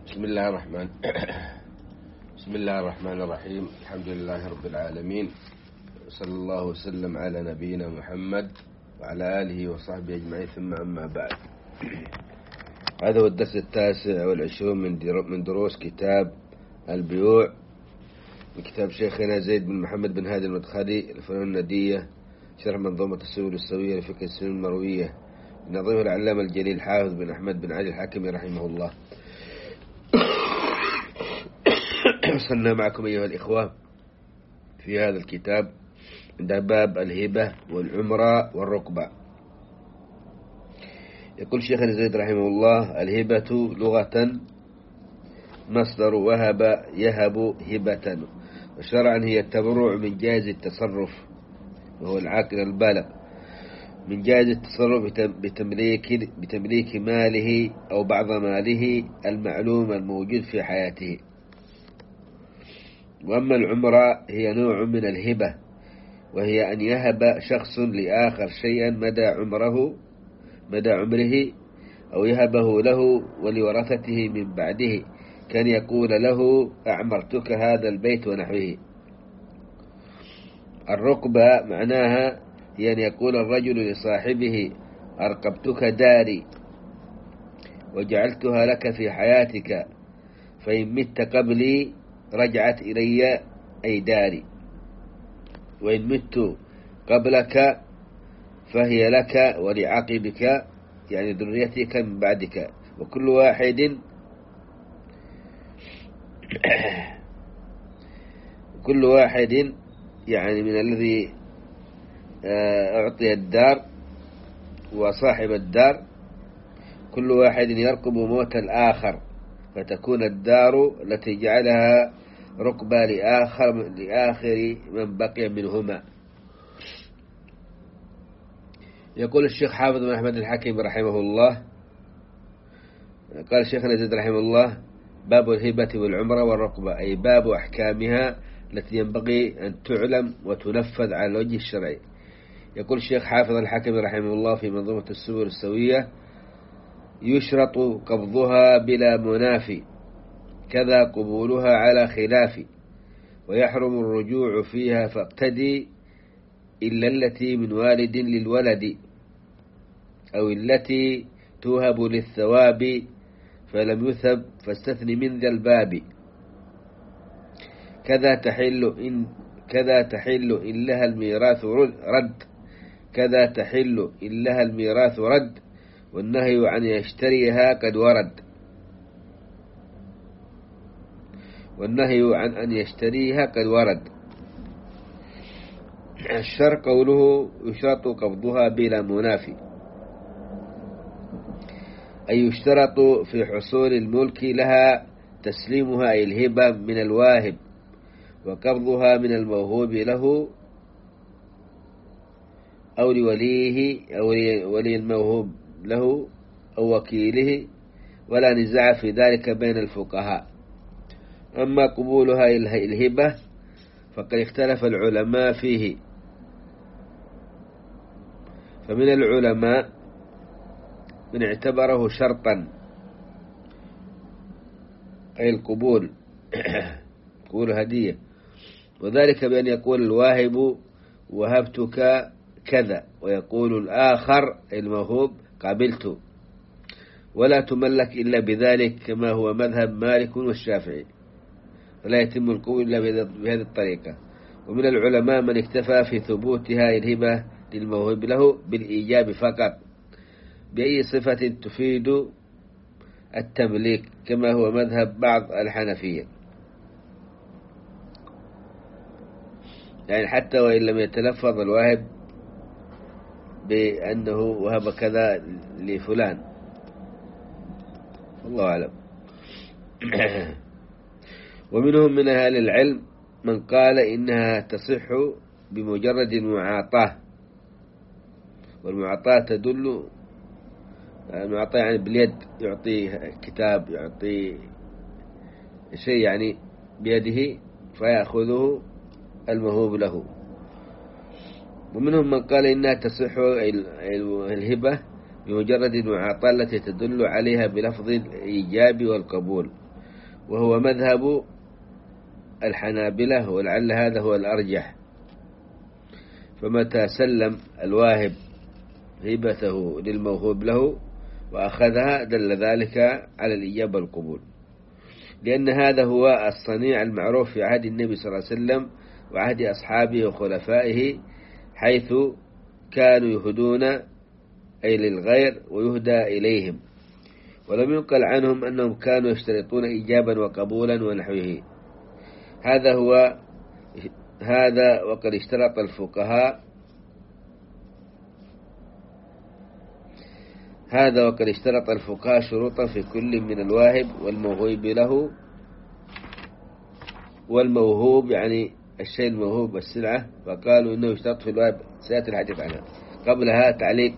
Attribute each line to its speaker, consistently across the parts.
Speaker 1: بسم الله الرحمن بسم الله الرحمن الرحيم. الحمد لله رب العالمين، صلى الله وسلم على نبينا محمد وعلى آله وصحبه أجمعين، ثم أما بعد. هذا هو الدرس 29 من دروس كتاب البيوع من كتاب شيخنا زيد بن محمد بن هادي المدخلي الفنون الندية، شرح منظومة السبل السوية لفقه السنن المروية، نظيره العلامة الجليل حافظ بن أحمد بن علي الحاكمي رحمه الله. وصلنا معكم أيها الإخوة في هذا الكتاب عند باب الهبة والعمرة والركبة. يقول شيخنا زيد رحمه الله: الهبة لغة مصدر وهب يهب هبة، وشرعا هي التبرع من جائز التصرف، وهو العاقل البالغ، من جائز التصرف بتمليك ماله أو بعض ماله المعلوم الموجود في حياته. وأما العمرة هي نوع من الهبة، وهي أن يهب شخص لآخر شيئا مدى عمره، أو يهبه له ولورثته من بعده، كان يقول له: أعمرتك هذا البيت ونحوه. الركبة معناها هي أن يقول الرجل لصاحبه: أرقبتك داري وجعلتها لك في حياتك، فإن مت قبلي رجعت إلي أي داري، وإن مت قبلك فهي لك ولعقبك، يعني ذريتك من بعدك. وكل واحد يعني من الذي أعطي الدار وصاحب الدار، كل واحد يرقب موت الآخر، فتكون الدار التي جعلها ركبة لآخر من بقي منهما. يقول الشيخ حافظ بن أحمد الحاكم رحمه الله: قال شيخنا زيد رحمه الله: باب الهبة والعمرة والركبة، أي باب أحكامها التي ينبغي أن تعلم وتنفذ على الوجه الشرعي. يقول الشيخ حافظ الحاكم رحمه الله في منظومة السبل السوية: يشرط قبضها بلا منافي، كذا قبولها على خلاف، ويحرم الرجوع فيها فاقتدي، إلا التي من والد للولد، أو التي توهب للثواب فلم يثب فاستثن من ذا الباب. كذا تحل إن لها الميراث رد، كذا تحل إن لها الميراث رد، والنهي عن يشتريها قد ورد، والنهي عن أن يشتريها قد ورد. الشرع قوله يشترط قبضها بلا منافي، أي يشترط في حصول الملك لها تسليمها أي الهبة من الواهب، وقبضها من الموهوب له أو لوليه أو ولي الموهوب له أو وكيله، ولا نزاع في ذلك بين الفقهاء. أما قبولها الهبة فقد اختلف العلماء فيه، فمن العلماء من اعتبره شرطا، أي القبول قبول هدية، وذلك بأن يقول الواهب: وهبتك كذا، ويقول الآخر الموهوب: قبلت، ولا تملك إلا بذلك، كما هو مذهب مالك والشافعي، فلا يتم القبول إلا بهذه الطريقة. ومن العلماء من اكتفى في ثبوتها الهبة للموهوب له بالإيجاب فقط، بأي صفة تفيد التمليك، كما هو مذهب بعض الحنفية، يعني حتى وإن لم يتلفظ الواهب بأنه وهب كذا لفلان، الله أعلم. ومنهم من أهل العلم من قال إنها تصح بمجرد المعاطاة، والمعاطاة تدل، المعاطاة يعني باليد، يعطي كتاب، يعطي شيء يعني بيده فيأخذه الموهوب له. ومنهم من قال إنها تصح الهبة بمجرد المعاطاة التي تدل عليها بلفظ الإيجاب والقبول، وهو مذهب الحنابلة، ولعل هذا هو الأرجح. فمتى سلم الواهب هبته للموهوب له وأخذها دل ذلك على الإجابة والقبول، لأن هذا هو الصنيع المعروف في عهد النبي صلى الله عليه وسلم وعهد أصحابه وخلفائه، حيث كانوا يهدون أي للغير ويهدى إليهم، ولم ينقل عنهم أنهم كانوا يشترطون إجابا وقبولا ونحوه. هذا وقد اشترط الفقهاء شروطا في كل من الواهب والموهوب له. والموهوب يعني الشيء الموهوب السلعة، فقالوا إنه يشترط في الواهب، سيأتي الحديث عنها. قبلها تعليق،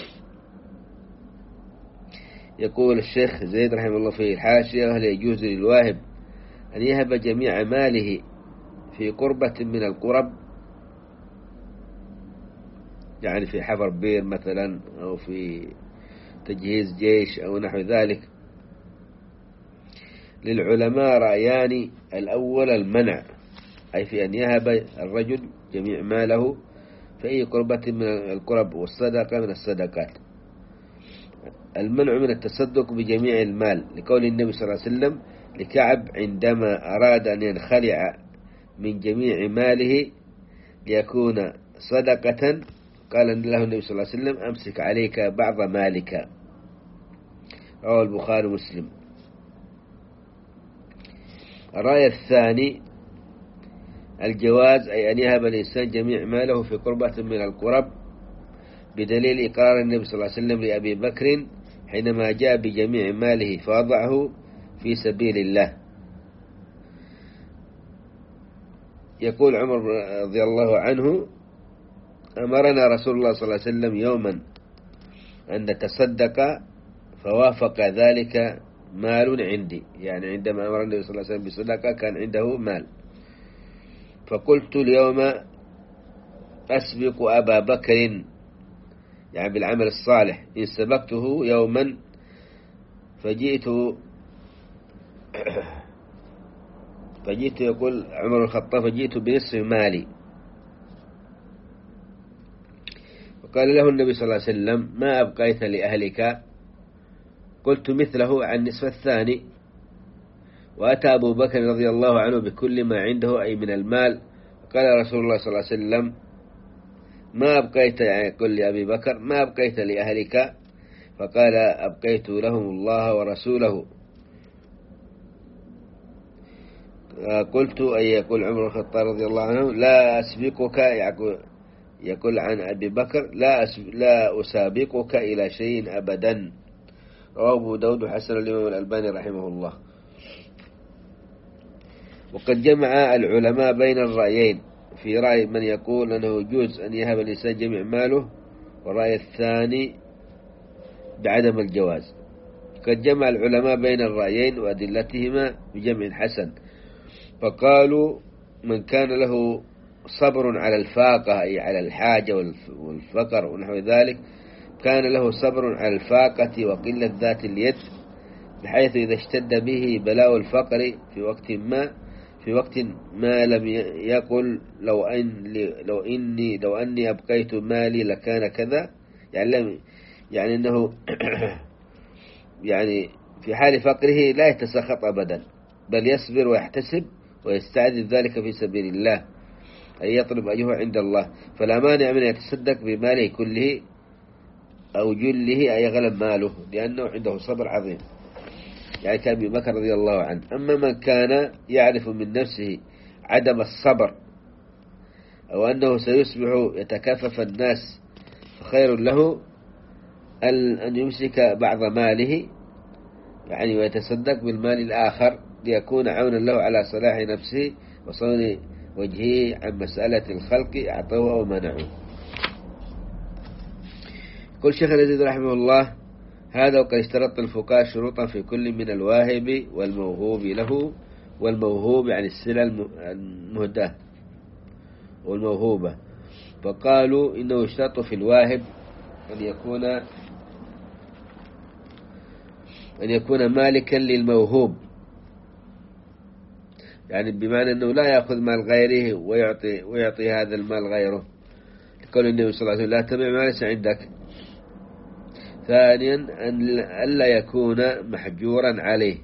Speaker 1: يقول الشيخ زيد رحمه الله في الحاشية: هل يجوز للواهب أن يهب جميع ماله في قربة من القرب، يعني في حفر بير مثلا أو في تجهيز جيش أو نحو ذلك؟ للعلماء رأيان: الأول المنع، أي في أن يهب الرجل جميع ماله في أي قربة من القرب، والصدقة من الصدقات. المنع من التصدق بجميع المال، لقول النبي صلى الله عليه وسلم لكعب عندما أراد أن ينخلع من جميع ماله ليكون صدقة، قال له النبي صلى الله عليه وسلم: أمسك عليك بعض مالك. رواه البخاري ومسلم. الرأي الثاني الجواز، أي أن يهب الإنسان جميع ماله في قربة من القرب، بدليل إقرار النبي صلى الله عليه وسلم لأبي بكر حينما جاء بجميع ماله فوضعه في سبيل الله. يقول عمر رضي الله عنه: أمرنا رسول الله صلى الله عليه وسلم يوما أن نتصدق فوافق ذلك مال عندي، يعني عندما أمر النبي صلى الله عليه وسلم بصدقة كان عنده مال، فقلت اليوم أسبق أبا بكر، يعني بالعمل الصالح، إن سبقته يوما فجئت يقول عمر الخطاب: فجئت بنصف مالي. وقال له النبي صلى الله عليه وسلم: ما أبقيت لأهلك؟ قلت مثله عن نصف الثاني. وأتى أبو بكر رضي الله عنه بكل ما عنده أي من المال، قال رسول الله صلى الله عليه وسلم: ما أبقيت، يعني قل لأبي بكر: ما أبقيت لأهلك؟ فقال: أبقيت لهم الله ورسوله. قلت، أي يقول عمر الخطاب رضي الله عنه: لا أسبقك، يقول عن أبي بكر: لا أسابقك إلى شيء أبدا. رواه أبو داود حسن الإمام الألباني رحمه الله. وقد جمع العلماء بين الرأيين، في رأي من يقول أنه يجوز أن يهب الإنسان جميع ماله، والرأي الثاني بعدم الجواز. قد جمع العلماء بين الرأيين وأدلتهما بجمع حسن، فقالوا: من كان له صبر على الفاقة، أي على الحاجة والفقر ونحو ذلك، كان له صبر على الفاقة وقلة ذات اليد، بحيث إذا اشتد به بلاء الفقر في وقت ما لم يقل لو أني أبقيت مالي لكان كذا، يعني أنه يعني في حال فقره لا يتسخط أبدا، بل يصبر ويحتسب ويستعذب ذلك في سبيل الله، أي يطلب أجره عند الله. فلا مانع من يتصدق بماله كله أو جله، أي غلب ماله، لأنه عنده صبر عظيم، يعني كأبي بكر رضي الله عنه. أما من كان يعرف من نفسه عدم الصبر أو أنه سيصبح يتكافف الناس، فخير له أن يمسك بعض ماله، يعني ويتصدق بالمال الآخر، ليكون عونا له على صلاح نفسه وصون وجهه عن مسألة الخلق أعطوه أو منعوه. قل شيخ العزيز رحمه الله: هذا وقد اشترط الفقهاء شروطا في كل من الواهب والموهوب له. والموهوب يعني السلة المهداة والموهوبة، فقالوا إنه يشترط في الواهب أن يكون مالكا للموهوب، يعني بمعنى أنه لا يأخذ مال غيره ويعطي هذا المال غيره، قول النبي صلى الله عليه وسلم لا تبع ما ليس عندك. ثانيا أن ألا يكون محجورا عليه،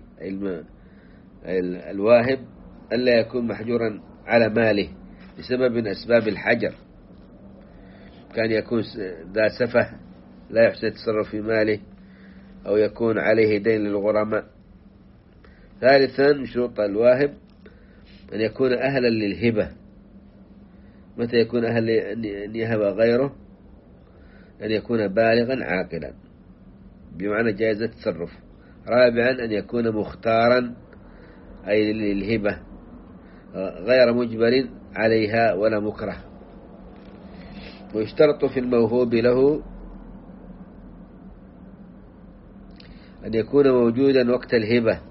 Speaker 1: الواهب ألا يكون محجورا على ماله بسبب من أسباب الحجر، كان يكون ذا سفه لا يحسن التصرف في ماله، أو يكون عليه دين للغرماء. ثالثا من شروط الواهب أن يكون أهلا للهبة. متى يكون أهل أن يهب غيره؟ أن يكون بالغا عاقلا بمعنى جائز التصرف. رابعا أن يكون مختارا أي للهبة غير مجبر عليها ولا مكره. ويشترط في الموهوب له أن يكون موجودا وقت الهبة،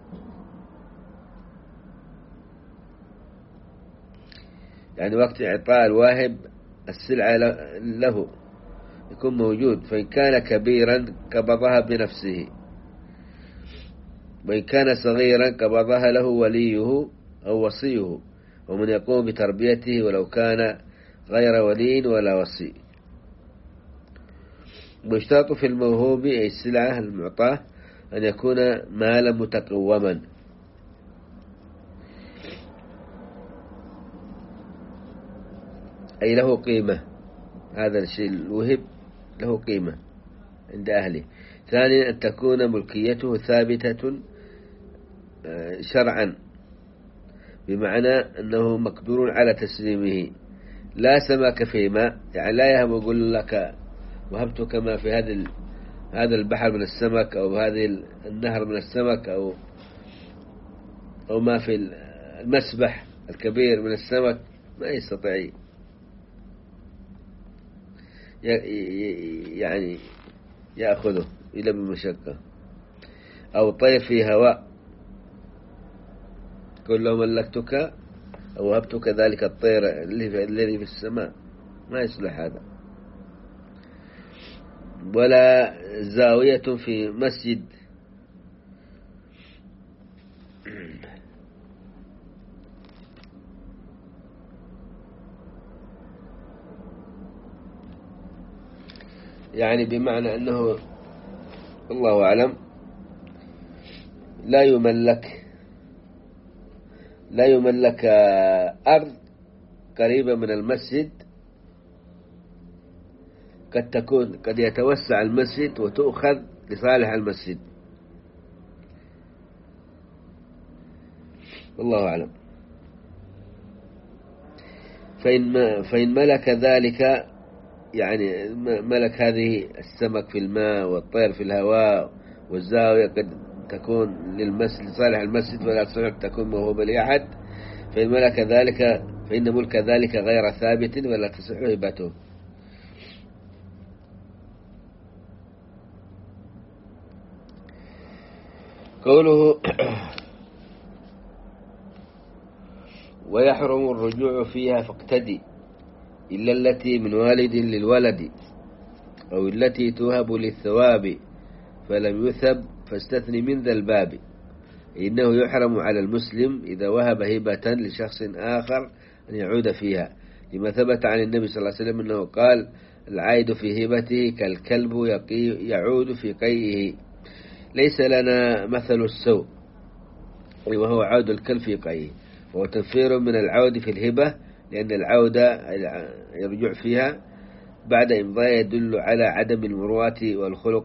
Speaker 1: يعني وقت إعطاء الواهب السلعة له يكون موجود، فإن كان كبيرا قبضها بنفسه، وإن كان صغيرا قبضها له وليه أو وصيه ومن يقوم بتربيته ولو كان غير ولي ولا وصي. ويشترط في الموهوب أي السلعة المعطاة أن يكون مالا متقوما، أي له قيمة، هذا الشيء الوهب له قيمة عند أهله. ثانيا أن تكون ملكيته ثابتة شرعا، بمعنى أنه مقدور على تسليمه، لا سمك في ماء، يعني لا يهب يقول لك وهبتك ما في هذا البحر من السمك، أو هذه النهر من السمك، أو ما في المسبح الكبير من السمك، ما يستطيع يعني يأخذه إلا بالمشقة. أو طير في هواء قل له ملكتك أو وهبتك ذلك الطير الذي في السماء، ما يصلح هذا. ولا زاوية في مسجد، يعني بمعنى أنه الله أعلم لا يملك أرض قريبة من المسجد، قد يتوسع المسجد وتؤخذ لصالح المسجد، والله أعلم. فإن ملك ذلك، يعني ملك هذه السمك في الماء والطير في الهواء والزاوية قد تكون للمسجد لصالح المسجد ولا تصح تكون موهوبة لأحد، فإن ملك ذلك فإن ملك ذلك غير ثابت ولا تصح هبته. قوله ويحرم الرجوع فيها فاقتدي إلا التي من والد للولد أو التي توهب للثواب فلم يثب فاستثني من ذا الباب. إنه يحرم على المسلم إذا وهب هبة لشخص آخر أن يعود فيها، لما ثبت عن النبي صلى الله عليه وسلم أنه قال العائد في هبته كالكلب يعود في قيئه. ليس لنا مثل السوء وهو عود الكلب في قيئه، وهو تنفير من العود في الهبة، لأن العودة يرجع فيها بعد إمضاء يدل على عدم المروءة والخلق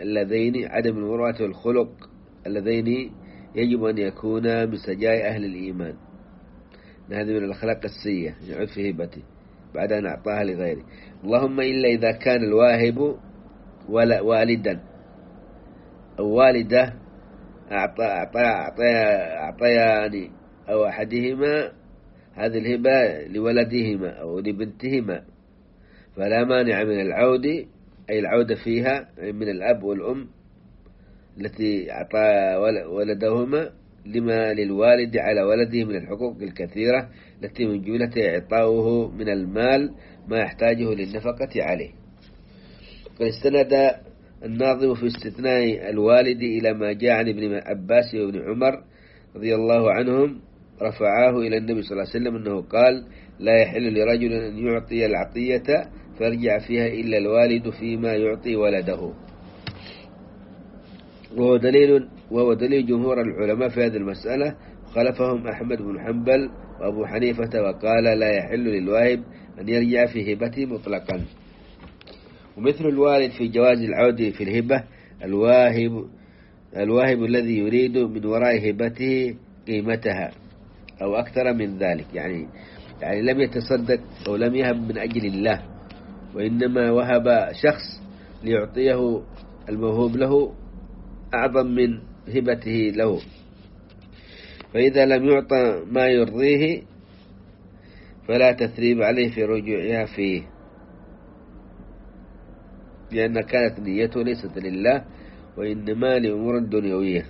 Speaker 1: اللذين يجب أن يكون من سجايا أهل الإيمان. هذه من الأخلاق السيئة يعود في هبته بعد أن أعطاها لغيره، اللهم إلا إذا كان الواهب والدا أو والدة أعطيان أو أحدهما هذه الهبة لولدهما أو لبنتهما، فلا مانع من العود، أي العودة فيها من الأب والأم التي أعطى ولدهما لما للوالد على ولده من الحقوق الكثيرة التي من جملة إعطاؤه من المال ما يحتاجه للنفقة عليه. قد استند الناظم في استثناء الوالد إلى ما جاء عن ابن عباس وابن عمر رضي الله عنهم رفعاه إلى النبي صلى الله عليه وسلم أنه قال: لا يحل لرجل أن يعطي العطية فيرجع فيها إلا الوالد فيما يعطي ولده. وهو دليل جمهور العلماء في هذه المسألة، خلفهم أحمد بن حنبل وأبو حنيفة، وقال: لا يحل للواهب أن يرجع في هبته مطلقا. ومثل الوالد في جواز العودة في الهبة الواهب الذي يريد من وراء هبته قيمتها أو أكثر من ذلك، يعني لم يتصدق أو لم يهب من أجل الله، وإنما وهب شخص ليعطيه الموهوب له أعظم من هبته له، فإذا لم يعطى ما يرضيه فلا تثريب عليه في رجوعها فيه، لأن كانت نيته ليست لله وإنما لأمور دنيوية.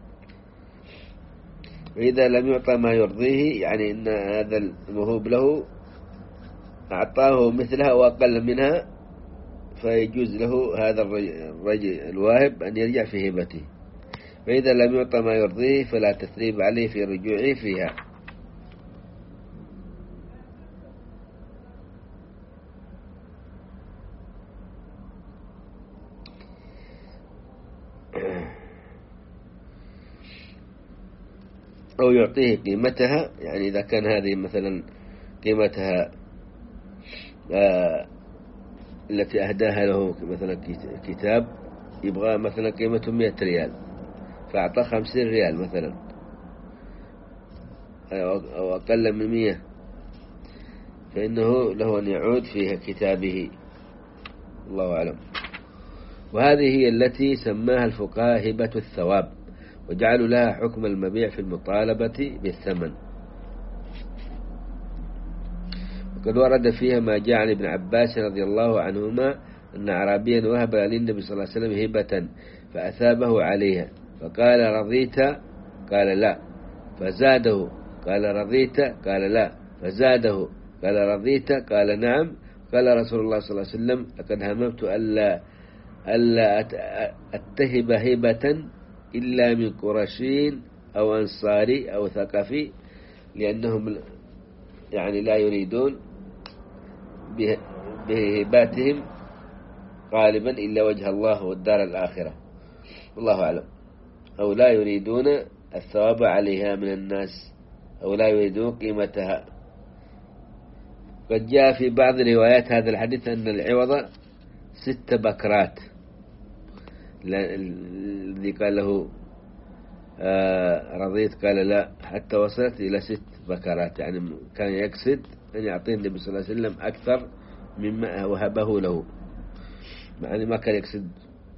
Speaker 1: وإذا لم يعطى ما يرضيه، يعني إن هذا الموهوب له أعطاه مثلها وأقل منها، فيجوز له هذا الرجل الواهب أن يرجع في هبته. فإذا لم يعطى ما يرضيه فلا تثريب عليه في رجوعه فيها. أو يعطيه قيمتها، يعني إذا كان هذه مثلا قيمتها التي أهداها له مثلا كتاب يبغى مثلا قيمته 100 ريال، فأعطاه 50 ريال مثلا أو أقل من 100، فإنه له أن يعود في كتابه، الله أعلم. وهذه هي التي سماها الفقهاء هبة الثواب، وجعلوا لها حكم المبيع في المطالبة بالثمن. وقد ورد فيها ما جاء عن ابن عباس رضي الله عنهما أن أعرابيا وهب للنبي صلى الله عليه وسلم هبة فأثابه عليها، فقال: رضيت؟ قال: لا. فزاده، قال: رضيت؟ قال: لا. فزاده، قال: رضيت؟ قال: نعم. قال رسول الله صلى الله عليه وسلم: لقد هممت ألا أتهب هبة إلا من قرشين أو أنصاري أو ثقفي، لأنهم يعني لا يريدون بهباتهم غالبا إلا وجه الله والدار الآخرة، والله أعلم، أو لا يريدون الثواب عليها من الناس، أو لا يريدون قيمتها. قد جاء في بعض روايات هذا الحديث أن العوض 6 بكرات، الذي قال له رضيت قال: لا، حتى وصلت إلى 6 بكرات، يعني كان يقصد أن يعطيه النبي صلى الله عليه وسلم أكثر مما وهبه له، يعني ما كان يقصد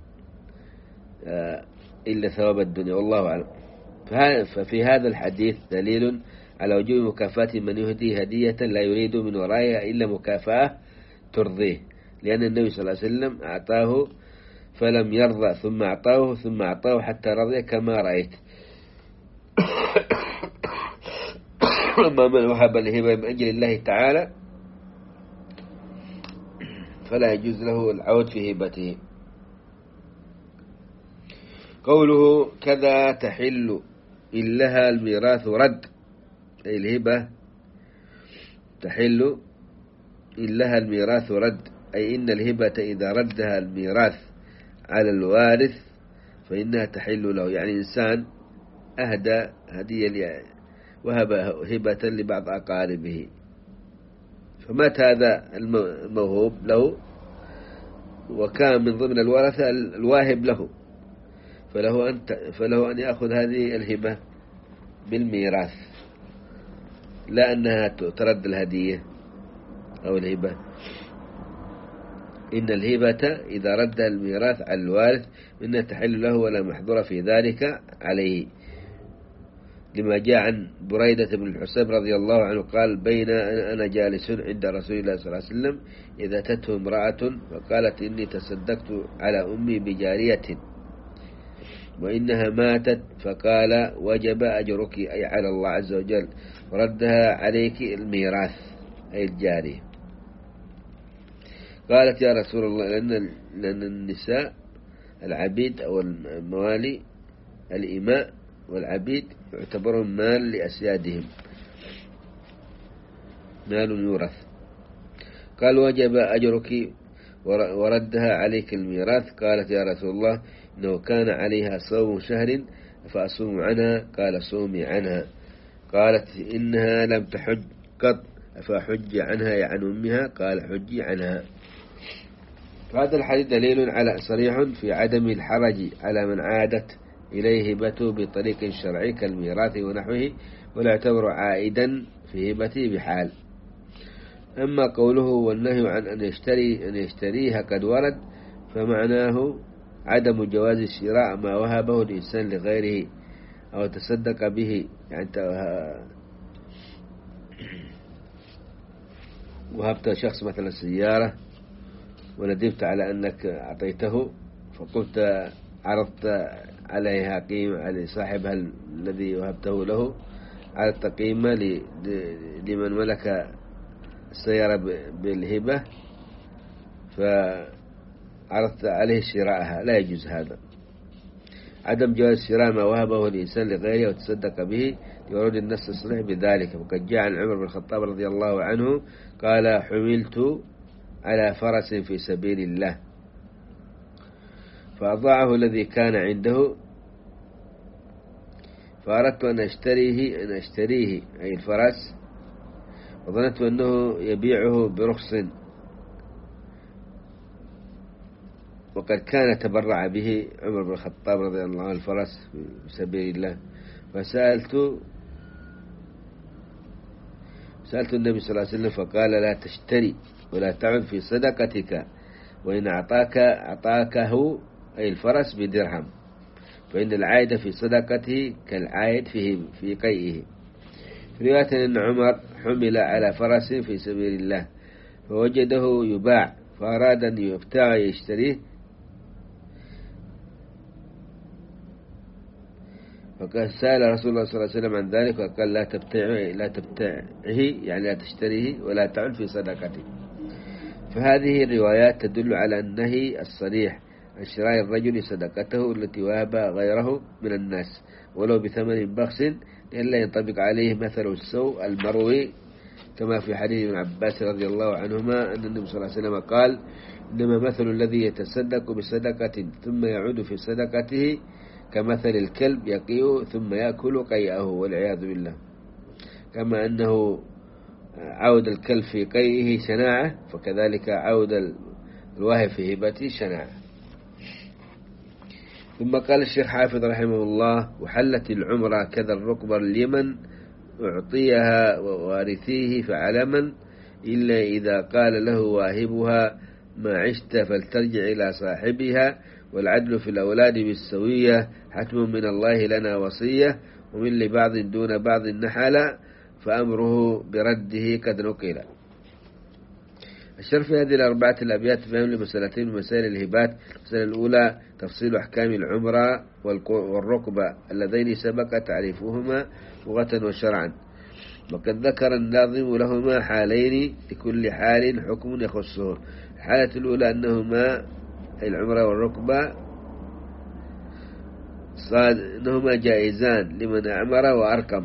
Speaker 1: إلا ثواب الدنيا، والله أعلم. ففي هذا الحديث دليل على وجوب مكافأة من يهدي هدية لا يريد من ورائها إلا مكافأة ترضيه، لأن النبي صلى الله عليه وسلم أعطاه فلم يرضى، ثم أعطاه حتى رضي، كما رأيت. أما من وهب الهبة من أجل الله تعالى فلا يجوز له العود في هبته. قوله: كذا تحل إن لها الميراث رد، أي الهبة تحل إن لها الميراث رد، أي إن الهبة إذا ردها الميراث على الوارث فإنها تحل له، يعني إنسان أهدى هدية وهب هبة لبعض أقاربه، فمات هذا الموهوب له وكان من ضمن الورثة الواهب له، فله أن يأخذ هذه الهبة بالميراث، لا أنها ترد الهدية أو الهبة. إن الهبة إذا رد الميراث على الوارث إنها تحل له ولا محظور في ذلك عليه، لما جاء عن بريدة بن الحساب رضي الله عنه قال: بين أنا جالس عند رسول الله صلى الله عليه وسلم إذا أتته امرأة فقالت: إني تصدقت على أمي بجارية وإنها ماتت، فقال: وجب أجرك، أي على الله عز وجل، وردها عليك الميراث، أي الجارية. قالت: يا رسول الله، لأن النساء العبيد أو الموالي الإماء والعبيد يعتبرون مال لأسيادهم، مال يورث. قال وجب أجرك وردها عليك الميراث. قالت يا رسول الله إنه كان عليها صوم شهر فأصوم عنها. قال صومي عنها. قالت إنها لم تحج قط فحج عنها عن أمها. قال حجي عنها. هذا الحديث دليل على صريح في عدم الحرج على من عادت إليه هبته بطريق شرعي كالميراث ونحوه، ولا يعتبر عائدا في هبته بحال. أما قوله والنهي عن أن يشتريها قد ورد، فمعناه عدم جواز شراء ما وهبه الإنسان لغيره أو تصدق به. يعني وهبت شخص مثلا سيارة وندمت على أنك أعطيته، فقلت عرضت عليها قيمة لصاحبها الذي وهبته له، عرضت قيمة لمن ملك السيارة بالهبة، فعرضت عليه شراءها. لا يجوز هذا. عدم جواز شراء ما وهبه الإنسان لغيره وتصدق به لورود النص الصريح بذلك. وقد جاء عن عمر بن الخطاب رضي الله عنه قال حملت على فرس في سبيل الله فأضاعه الذي كان عنده، فأردت أن أشتريه أي الفرس، وظننت أنه يبيعه برخص، وقد كان تبرع به عمر بن الخطاب رضي الله عنه الفرس في سبيل الله. فسألت النبي صلى الله عليه وسلم فقال لا تشتري ولا تعد في صدقتك، وإن أعطاكه أي الفرس بدرهم، فإن العائد في صدقته كالعائد في قيئه. في رواية أن عمر حمل على فرس في سبيل الله فوجده يباع فأراد أن يبتاع يشتريه، فقال سأل رسول الله صلى الله عليه وسلم عن ذلك وقال لا تبتعه يعني لا تشتريه ولا تعد في صدقته. فهذه الروايات تدل على النهي الصريح عن شراء الرجل صدقته التي وهبها غيره من الناس ولو بثمن بخس، إلا ينطبق عليه مثل السوء المروي كما في حديث ابن عباس رضي الله عنهما أن النبي صلى الله عليه وسلم قال إنما مثل الذي يتصدق بصدقة ثم يعود في صدقته كمثل الكلب يقيء ثم يأكل قيئه والعياذ بالله. كما أنه عود الكلب في قيئه شناعة، فكذلك عود الواهب في هبته شناعة. ثم قال الشيخ حافظ رحمه الله وحلت العمرة كذا الركبة لمن أعطيها ووارثيه فعلما إلا إذا قال له واهبها ما عشت فلترجع إلى صاحبها، والعدل في الأولاد بالسوية حتم من الله لنا وصية، ومن لبعض دون بعض نحل فأمره برده قد نقل. الشرح في هذه الأربعة الأبيات فهم لمسألتين من مسائل الهبات. المسألة الأولى تفصيل أحكام العمرة والركبة اللذين سبق تعريفهما لغة وشرعا، وقد ذكر الناظم لهما حالين لكل حال حكم يخصه. الحالة الأولى أنهما العمرة والركبة أنهما جائزان لمن أعمر وأركب،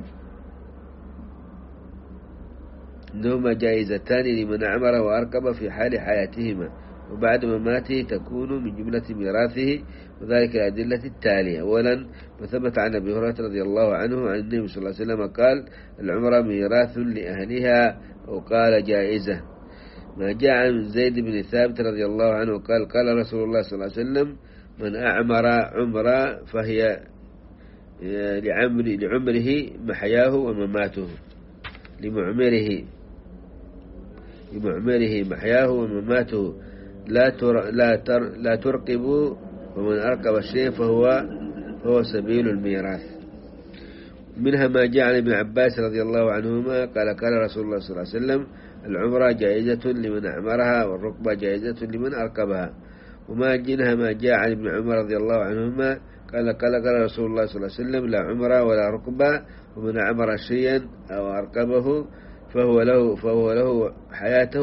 Speaker 1: إنهما جائزتان لمن أعمر وأركب في حال حياتهما، وبعد مماته تكون من جملة ميراثه، وذلك الأدلة التالية. أولا ما ثبت عن أبي هريرة رضي الله عنه عن النبي صلى الله عليه وسلم قال العمرة ميراث لأهلها، وقال جائزة. ما جاء عن زيد بن ثابت رضي الله عنه قال قال رسول الله صلى الله عليه وسلم من أعمر عمرة فهي لعمره محياه ومماته، لمعمره محياه ومماته لا ترقبوا، ومن أرقب الشيء فهو سبيل الميراث. منها ما جاء عن ابن عباس رضي الله عنهما قال رسول الله صلى الله عليه وسلم العمرة جائزة لمن أعمرها والركبة جائزة لمن أركبها. ومنها ما جاء عن ابن عمر رضي الله عنهما قال رسول الله صلى الله عليه وسلم لا عمرة ولا ركبة، ومن أعمر شيئا أو أركبه فهو له حياته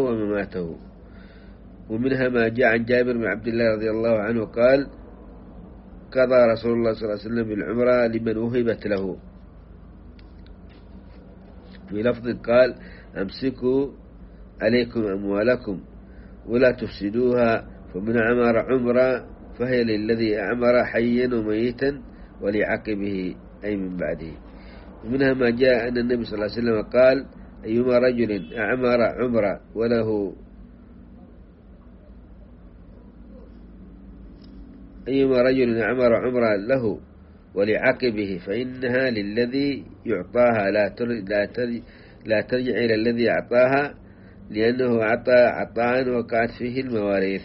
Speaker 1: قضى رسول الله صلى الله عليه وسلم بالعمرة لمن وهبت له. في لفظ قال أمسكوا عليكم أموالكم ولا تفسدوها، فمن عمر عمرة فهي للذي أعمر حيا وميتا ولعقبه أي من بعده. ومنها ما جاء أن النبي صلى الله عليه وسلم قال أيما رجل أعمر عمرة وله أيما رجل أعمر عمرة له ولعقبه فإنها للذي يعطاها لا ترجع إلى الذي أعطاها، لأنه أعطى عطاء وقعت فيه المواريث.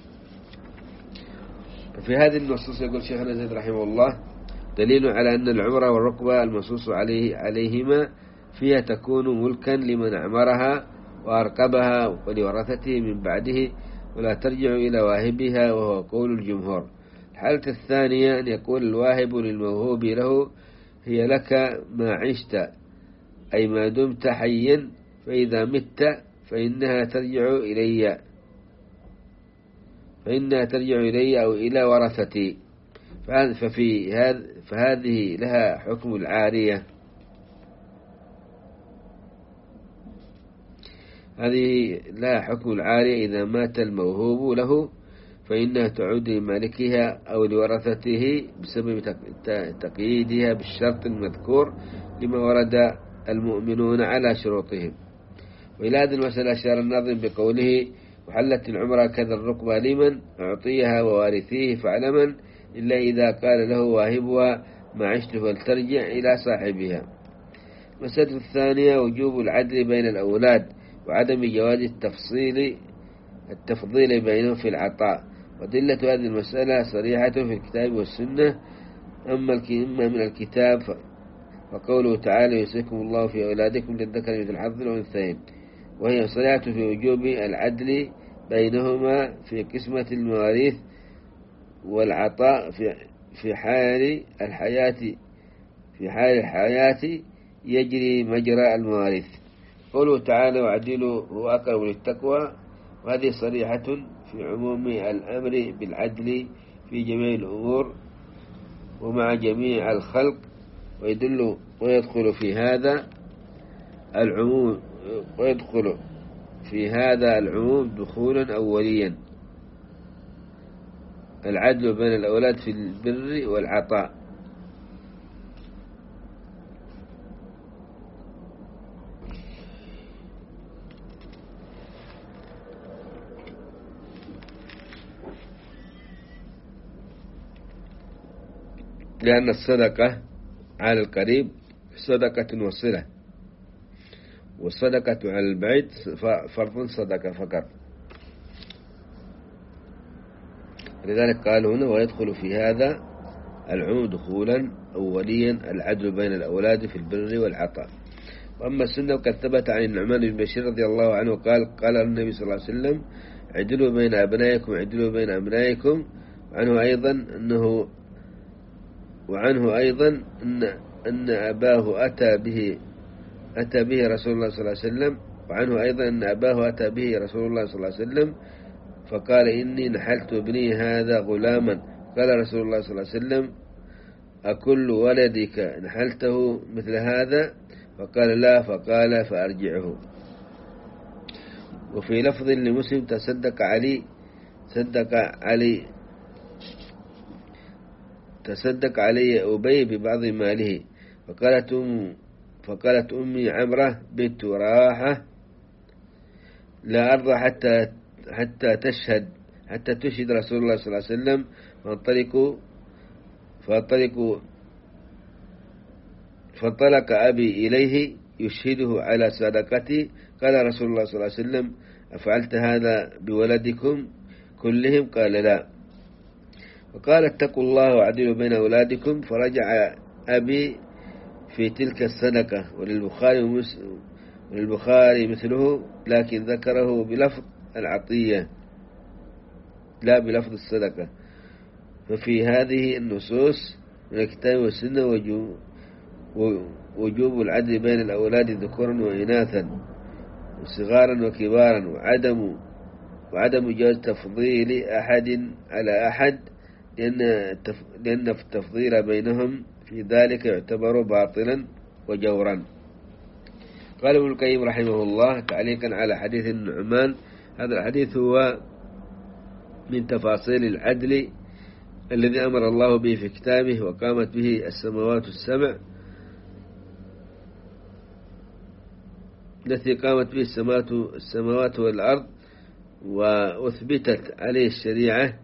Speaker 1: في هذه النصوص يقول شيخنا زيد رحمه الله دليل على أن العمرة والركبة المنصوص عليهما فيها تكون ملكا لمن أعمرها وأرقبها ولورثته من بعده، ولا ترجع إلى واهبها، وهو قول الجمهور. الحالة الثانية أن يقول الواهب للموهوب له هي لك ما عشت، أي ما دمت حيا، فإذا مت فإنها ترجع إلي أو إلى ورثتي. فهذه لها حكم العارية، هذه لها حكم العارية إذا مات الموهوب له، فإنها تعود لمالكها أو لورثته بسبب تقييدها بالشرط المذكور لما ورد المؤمنون على شروطهم. وإلى هذه المسألة أشار الناظم بقوله وحلت العمرة كذا الركبة لمن أعطيها ووارثيه فعلما إلا إذا قال له واهبها ما عشت فلترجع إلى صاحبها. المسألة الثانية وجوب العدل بين الأولاد وعدم جواز التفضيل بينهم في العطاء، ودلة هذه المسألة صريحة في الكتاب والسنة. أما من الكتاب فقوله تعالى يوصيكم الله في أولادكم للذكر مثل حظ الأنثيين، وهي صريحة في وجوب العدل بينهما في قسمة المواريث والعطاء في حال الحياة يجري مجرى المواريث. قوله تعالى وعدلوا هو أقرب للتقوى، وهذه صريحة في عموم الأمر بالعدل في جميع الأمور ومع جميع الخلق، ويدخل في هذا العموم دخولا أوليا العدل بين الأولاد في البر والعطاء. لأن الصدقة على القريب صدقة وصلة، والصدقة على البعيد فرض صدقة فقط. لذلك قال هنا ويدخل في هذا العموم دخولا أوليا العدل بين الأولاد في البر والعطاء. وأما السنة وقد ثبت عن النعمان بن بشير رضي الله عنه قال النبي صلى الله عليه وسلم عدلوا بين أبنائكم. وعنه أيضا أن أباه أتى به رسول الله صلى الله عليه وسلم، فقال إني نحلت ابني هذا غلاما. قال رسول الله صلى الله عليه وسلم أكل ولدك نحلته مثل هذا؟ فقال لا، فقال فأرجعه. وفي لفظ لمسلم تصدق علي أبي ببعض ماله. فقالت أمي عمرة بنت راحة لا أرضى حتى تشهد رسول الله صلى الله عليه وسلم، فانطلق أبي إليه يشهده على صدقتي. قال رسول الله صلى الله عليه وسلم أفعلت هذا بولدكم كلهم؟ قال لا. وقال اتقوا الله وعدلوا بين أولادكم. فرجع أبي في تلك الصدقة. وللبخاري مثله لكن ذكره بلفظ العطية لا بلفظ الصدقة. ففي هذه النصوص من الكتاب والسنة وجوب العدل بين الأولاد ذكورا وإناثا وصغارا وكبارا، وعدم جواز تفضيل أحد على أحد لأن التفضيل بينهم في ذلك يعتبر باطلا وجورا. قال ابن القيم رحمه الله تعليقا على حديث النعمان: هذا الحديث هو من تفاصيل العدل الذي أمر الله به في كتابه، وقامت به السماوات السبع، التي قامت به السماوات والأرض، وأثبتت عليه الشريعة،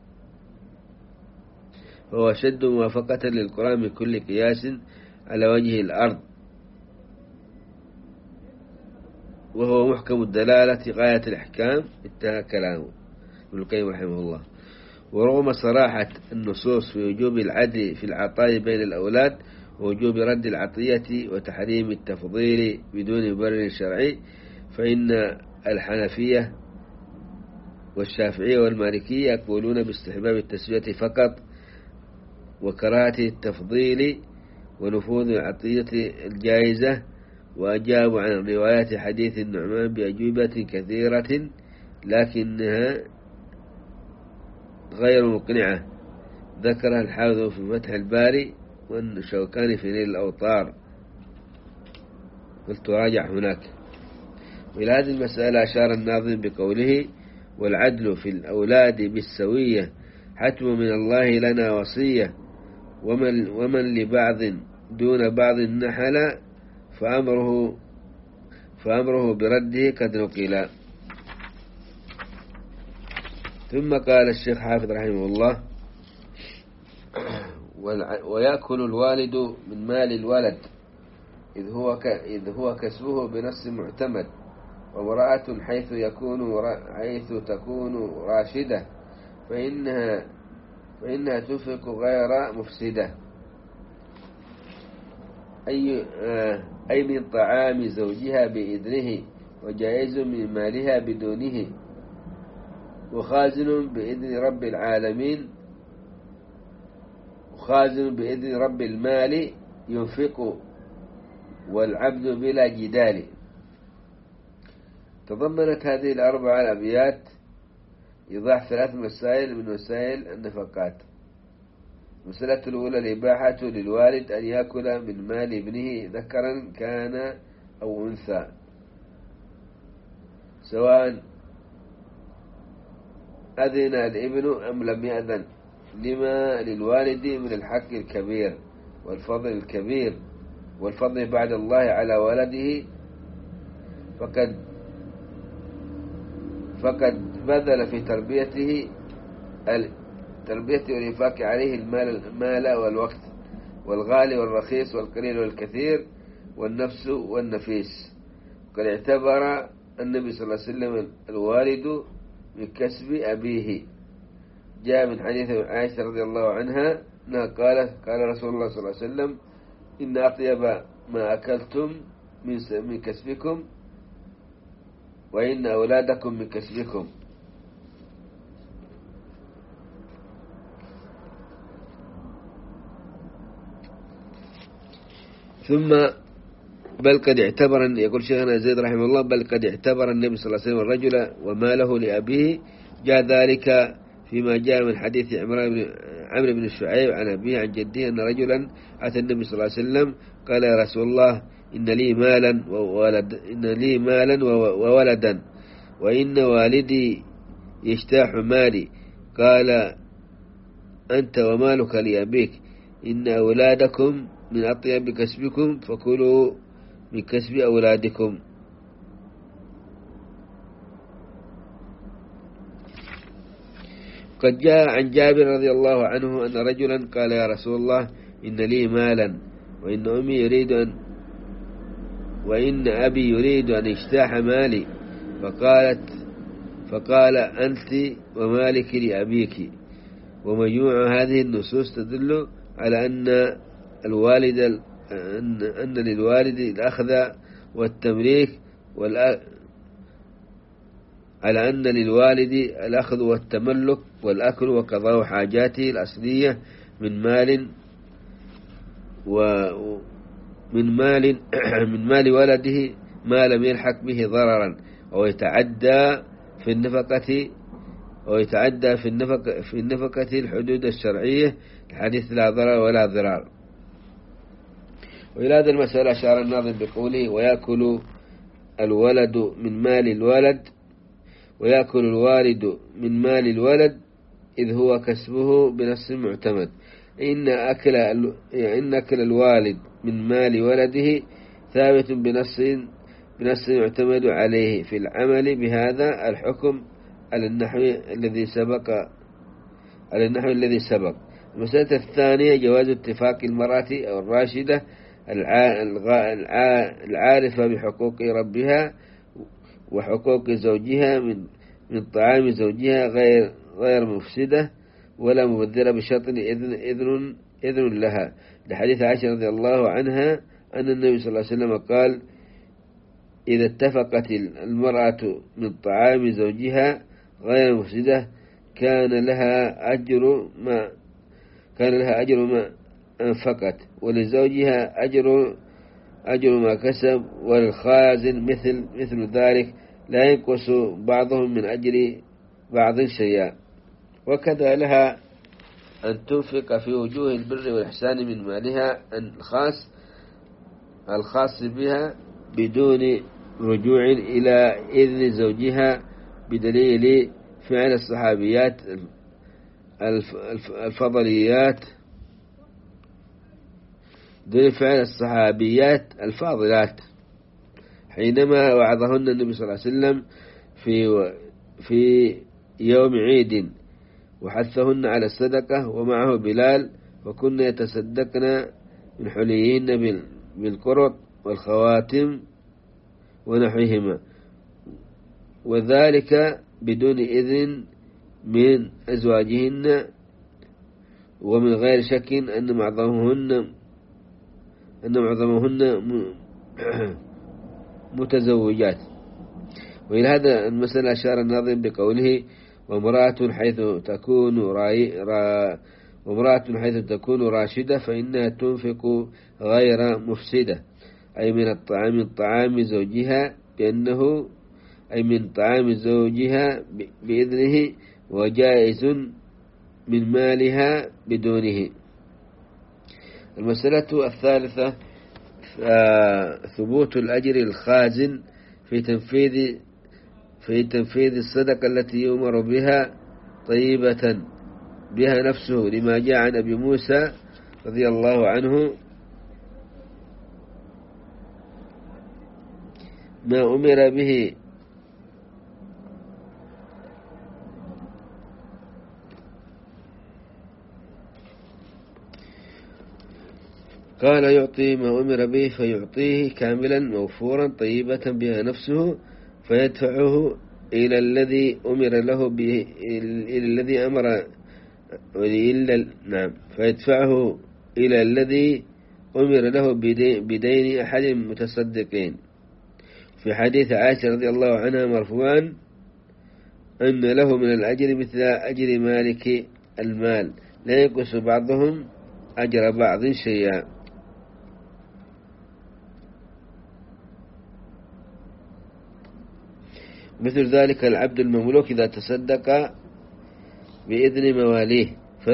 Speaker 1: وهو شد موافقة للقرآن من كل قياس على وجه الأرض، وهو محكم الدلالة غاية الإحكام. انتهى كلامه ابن القيم رحمه الله. ورغم صراحة النصوص في وجوب العدل في العطاء بين الأولاد، ووجوب رد العطية، وتحريم التفضيل بدون مبرر شرعي، فإن الحنفية والشافعية والمالكية يقولون باستحباب التسوية فقط، وكراهة التفضيل ونفوذ العطية الجائزة. وأجابوا عن روايات حديث النعمان بأجوبة كثيرة لكنها غير مقنعة، ذكرها الحافظ في فتح الباري والشوكاني في نيل الأوطار، فلتراجع هناك. وإلى هذه المسألة أشار الناظم بقوله: والعدل في الأولاد بالسوية حتم من الله لنا وصية، ومن لبعض دون بعض نحل فأمره برده قد نقل. ثم قال الشيخ حافظ رحمه الله: ويأكل الوالد من مال الولد إذ هو كسبه بنص معتمد، وامرأة حيث تكون راشدة فإنها تنفق غير مفسدة، أي من طعام زوجها بإذنه، وجائز من مالها بدونه، وخازن بإذن رب العالمين، وخازن بإذن رب المال ينفق، والعبد بلا جدال. تضمنت هذه الأربع الأبيات إيضاح 3 مسائل من مسائل النفقات. المسألة الأولى: الإباحة للوالد أن يأكل من مال ابنه ذكرا كان أو أنثى، سواء أذن الابن أم لم يأذن، لما للوالد من الحق الكبير والفضل الكبير والفضل بعد الله على ولده، فقد بذل في تربيته والإنفاق عليه المال والوقت، والغالي والرخيص والقليل والكثير والنفس والنفيس. وقد اعتبر النبي صلى الله عليه وسلم الوالد من كسب أبيه. جاء من حديث عائشة رضي الله عنها أنها قالت: قال رسول الله صلى الله عليه وسلم: إن أطيب ما أكلتم من كسبكم، وإن أولادكم من كسبكم. ثم بل قد اعتبر، يقول شيخنا زيد رحمه الله: بل قد اعتبر النبي صلى الله عليه وسلم الرجل وماله لأبيه. جاء ذلك فيما جاء من حديث عمرو بن شعيب عن أبيه عن جده أن رجلا أتى النبي صلى الله عليه وسلم قال: يا رسول الله، إن لي مالا وولدا، وإن والدي يجتاح مالي. قال: أنت ومالك لأبيك، إن أولادكم من أطيب كسبكم، فكلوا من كسب أولادكم. قد جاء عن جابر رضي الله عنه أن رجلا قال: يا رسول الله، إن لي مالا، وإن أبي يريد أن يجتاح مالي. فقال: أنت ومالك لأبيك. ومجموع هذه النصوص تدل على أن للوالد الأخذ والتمليك على أن للوالد الأخذ والتملك والأكل وقضاء حاجاته الأصلية من مال ولده ما لم يلحق به ضررا أو يتعدى في النفقة ويتعدى في النفقة الحدود الشرعية الحديث لا ضرر ولا ضرار. وإلى هذه المسألة أشار الناظم بقوله: ويأكل الولد من مال الولد، ويأكل الوالد من مال الولد إذ هو كسبه بنص معتمد. إن أكل الوالد من مال ولده ثابت بنص يعتمد عليه في العمل بهذا الحكم على النحو الذي سبق. المسألة الثانية جواز اتفاق المرأة أو الراشدة العارفة بحقوق ربها وحقوق زوجها من طعام زوجها غير مفسدة ولا مبذرة بشرط إذن لها، لحديث عائشة رضي الله عنها أن النبي صلى الله عليه وسلم قال: إذا اتفقت المرأة من طعام زوجها غير مفسدة كان لها أجر ما أنفقت، ولزوجها أجر ما كسب، وللخازن مثل ذلك، لا ينقص بعضهم من أجر بعض شيئا. وكذا لها أن تنفق في وجوه البر والإحسان من مالها الخاص بها بدون رجوع إلى إذن زوجها، بدليل فعل الصحابيات الفاضلات حينما وعظهن النبي صلى الله عليه وسلم في يوم عيد وحثهن على الصدقة، ومعه بلال، وكن يتصدقن من حليهن بالقرط والخواتم ونحوهما، وذلك بدون إذن من أزواجهن، ومن غير شك أن معظمهن متزوجات. وإلى هذا المسألة أشار الناظم بقوله: وامرأة حيث تكون راشدة فإنها تنفق غير مفسدة، أي من طعام زوجها من طعام زوجها بإذنه، وجائز من مالها بدونه. المسألة الثالثة ثبوت الأجر الخازن في تنفيذ الصدقة التي يؤمر بها طيبة بها نفسه، لما جاء عن أبي موسى رضي الله عنه ما أمر به قال: يعطي ما أمر به فيعطيه كاملا موفورا طيبة بها نفسه، فيدفعه إلى الذي أمر له به، إلى الذي أمر فيدفعه إلى الذي أمر له بدين أحد المتصدقين. في حديث عائشة رضي الله عنها مرفوعا أن له من الأجر مثل أجر مالك المال، لا ينقص بعضهم أجر بعض شيئا. مثل ذلك العبد المملوك إذا تصدق بإذن مواليه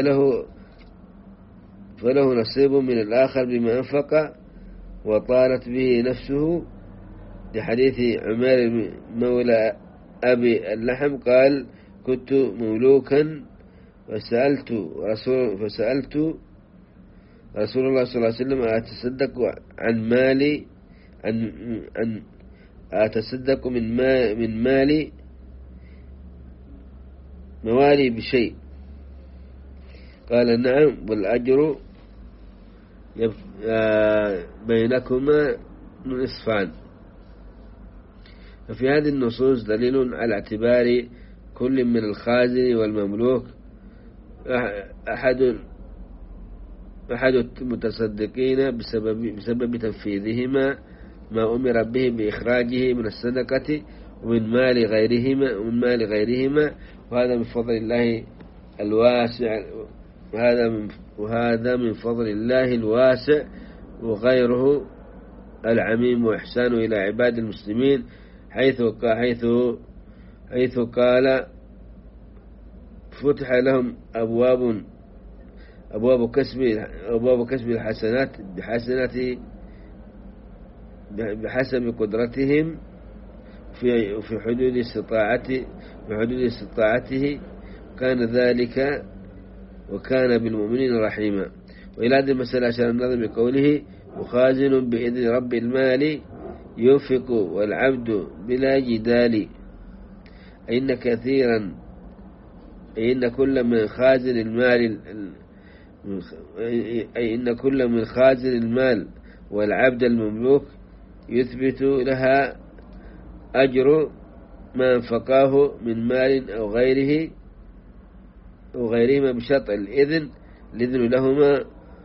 Speaker 1: فله نصيب من الآخر بما أنفق وطالت به نفسه، لحديث عمير مولى أبي اللحم قال: كنت مملوكا فسألت رسول الله صلى الله عليه وسلم: أتصدق عن مالي أتصدق من مالي موالي بشيء؟ قال: نعم، والأجر بينكما نصفان. ففي هذه النصوص دليل على اعتبار كل من الخازن والمملوك أحد المتصدقين بسبب تنفيذهما ما أمر به بإخراجه من الصدقة ومن مال غيرهما، وهذا من فضل الله الواسع، وهذا من فضل الله الواسع وغيره العميم وإحسانه إلى عباد المسلمين، حيث قال: فتح لهم أبواب كسب الحسنات بحسب قدرتهم في حدود استطاعته، كان ذلك وكان بالمؤمنين رحيما. وإلى هذه المسألة أشار النظم بقوله: وخازن بإذن رب المال ينفق والعبد بلا جدال. أي إن كل من خازن المال والعبد المملوك يثبت لها أجر ما انفقاه من مال أو غيرهما بشرط الإذن لهما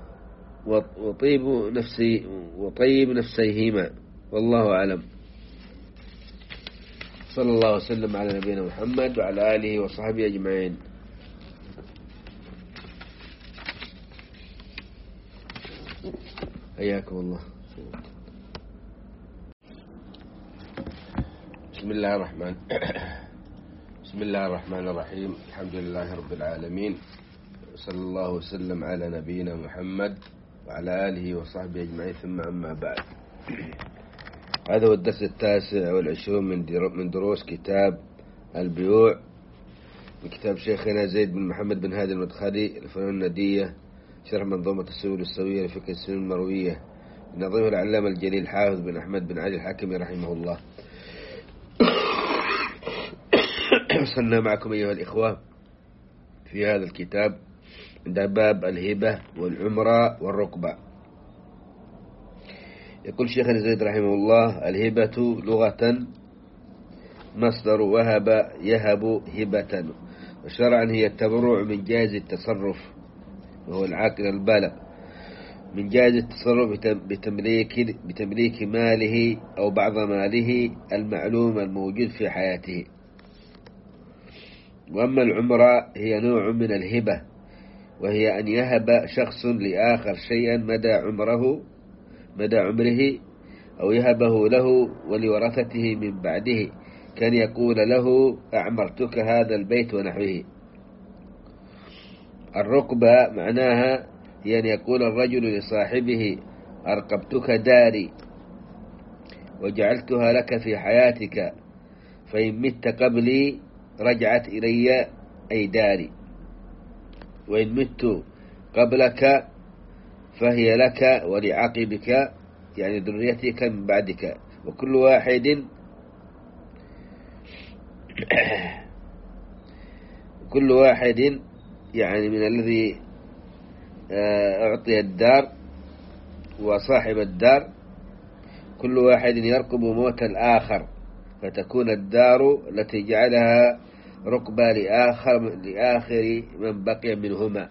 Speaker 1: وطيب نفسيهما. والله أعلم. صلى الله وسلم على نبينا محمد وعلى آله وصحبه أجمعين. حياكم الله. بسم الله الرحمن الرحيم. الحمد لله رب العالمين، صلى الله وسلم على نبينا محمد وعلى آله وصحبه أجمعين، ثم أما بعد. هذا هو الدرس 29 من دروس كتاب البيوع، من كتاب شيخنا زيد بن محمد بن هادي المدخلي الفنون الندية، شرح منظومة السبل السوية لفقه السنن المروية، نظيره العلامة الجليل حافظ بن أحمد بن علي الحاكمي رحمه الله. وصلنا معكم أيها الإخوة في هذا الكتاب عند باب الهبة والعمرة والرقبة. يقول شيخنا زيد رحمه الله: الهبة لغة مصدر وهب يهب هبة، وشرعا هي التبرع من جائز التصرف، وهو العاقل البالغ، من جائز التصرف بتمليك ماله أو بعض ماله المعلوم الموجود في حياته. وأما العمرة هي نوع من الهبة، وهي أن يهب شخص لآخر شيئا مدى عمره، أو يهبه له ولورثته من بعده، كان يقول له: أعمرتك هذا البيت ونحوه. الرقبة معناها هي أن يقول الرجل لصاحبه: أرقبتك داري وجعلتها لك في حياتك، فإن مت قبلي رجعت إلي أي داري، وإن مت قبلك فهي لك ولعقبك، يعني ذريتك من بعدك. وكل واحد يعني من الذي أعطي الدار وصاحب الدار، كل واحد يرقب موت الآخر، فتكون الدار التي جعلها رقبة لآخر من بقي منهما.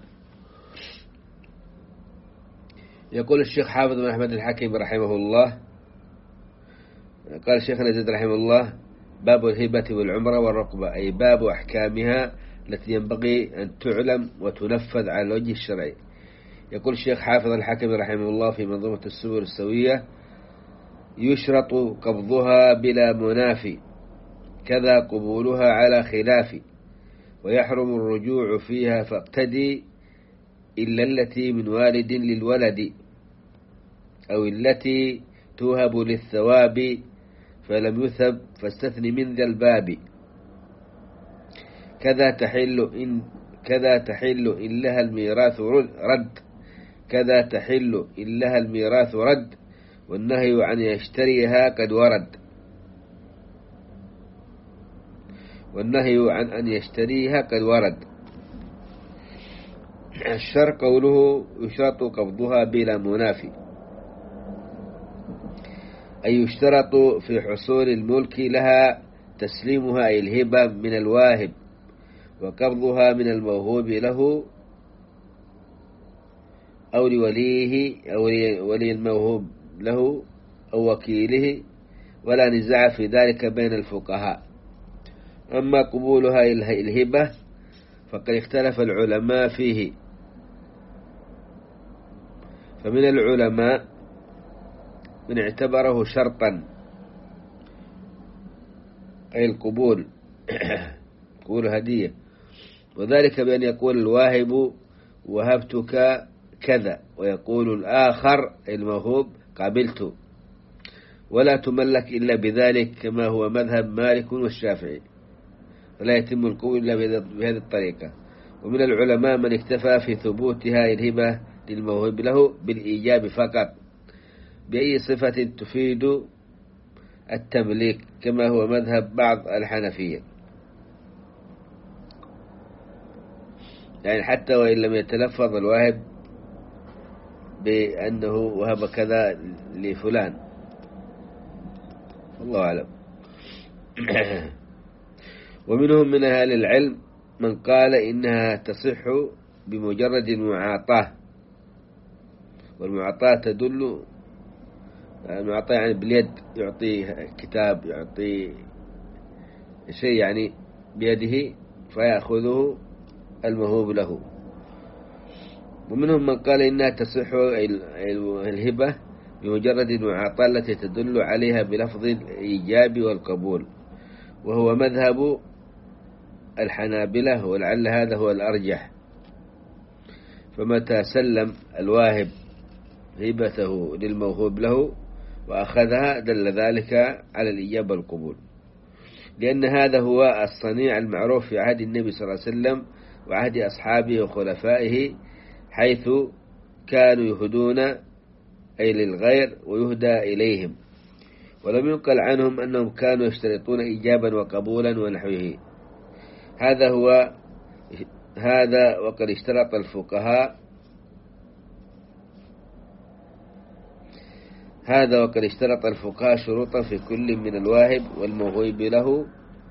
Speaker 1: يقول الشيخ حافظ بن أحمد الحكيم رحمه الله: قال الشيخ زيد رحمه الله: باب الهبة والعمرة والرقبة، أي باب أحكامها التي ينبغي أن تعلم وتنفذ على الوجه الشرعي. يقول الشيخ حافظ الحكيم رحمه الله في منظومة السبل السوية: يشرط قبضها بلا منافي، كذا قبولها على خلاف، ويحرم الرجوع فيها فاقتدي، إلا التي من والد للولد، أو التي توهب للثواب، فلم يثب فاستثن من ذا الباب. كذا تحل إن لها الميراث رد، والنهي عن يشتريها قد ورد. الشر قوله: يشرط قبضها بلا منافي، أي يشترط في حصول الملك لها تسليمها أي الهبة من الواهب، وقبضها من الموهوب له أو لوليه أو ولي الموهوب له أو وكيله، ولا نزاع في ذلك بين الفقهاء. أما قبولها الهبة فقد اختلف العلماء فيه، فمن العلماء من اعتبره شرطا، أي القبول قبول هدية، وذلك بأن يقول الواهب وهبتك كذا، ويقول الآخر الموهوب قبلت، ولا تملك إلا بذلك كما هو مذهب مالك والشافعي، فلا يتم القبول إلا بهذه الطريقة. ومن العلماء من اكتفى في ثبوتها الهبة للموهوب له بالإيجاب فقط بأي صفة تفيد التمليك، كما هو مذهب بعض الحنفية، يعني حتى وإن لم يتلفظ الواهب بأنه وهب كذا لفلان، الله أعلم. ومنهم من أهل العلم من قال إنها تصح بمجرد المعاطاة، والمعاطاة تدل، المعاطاة يعني باليد، يعطي كتاب، يعطي شيء يعني بيده فيأخذه الموهوب له. ومنهم من قال إنها تصح الهبة بمجرد المعاطاة التي تدل عليها بلفظ الإيجاب والقبول، وهو مذهب الحنابلة، ولعل هذا هو الأرجح. فمتى سلم الواهب هبته للموهوب له وأخذها دل ذلك على الإيجاب والقبول، لأن هذا هو الصنيع المعروف في عهد النبي صلى الله عليه وسلم وعهد أصحابه وخلفائه، حيث كانوا يهدون أي للغير ويهدى إليهم، ولم ينقل عنهم أنهم كانوا يشترطون إيجابا وقبولا ونحوه. هذا وقد اشترط الفقهاء شروطا في كل من الواهب والموهوب له،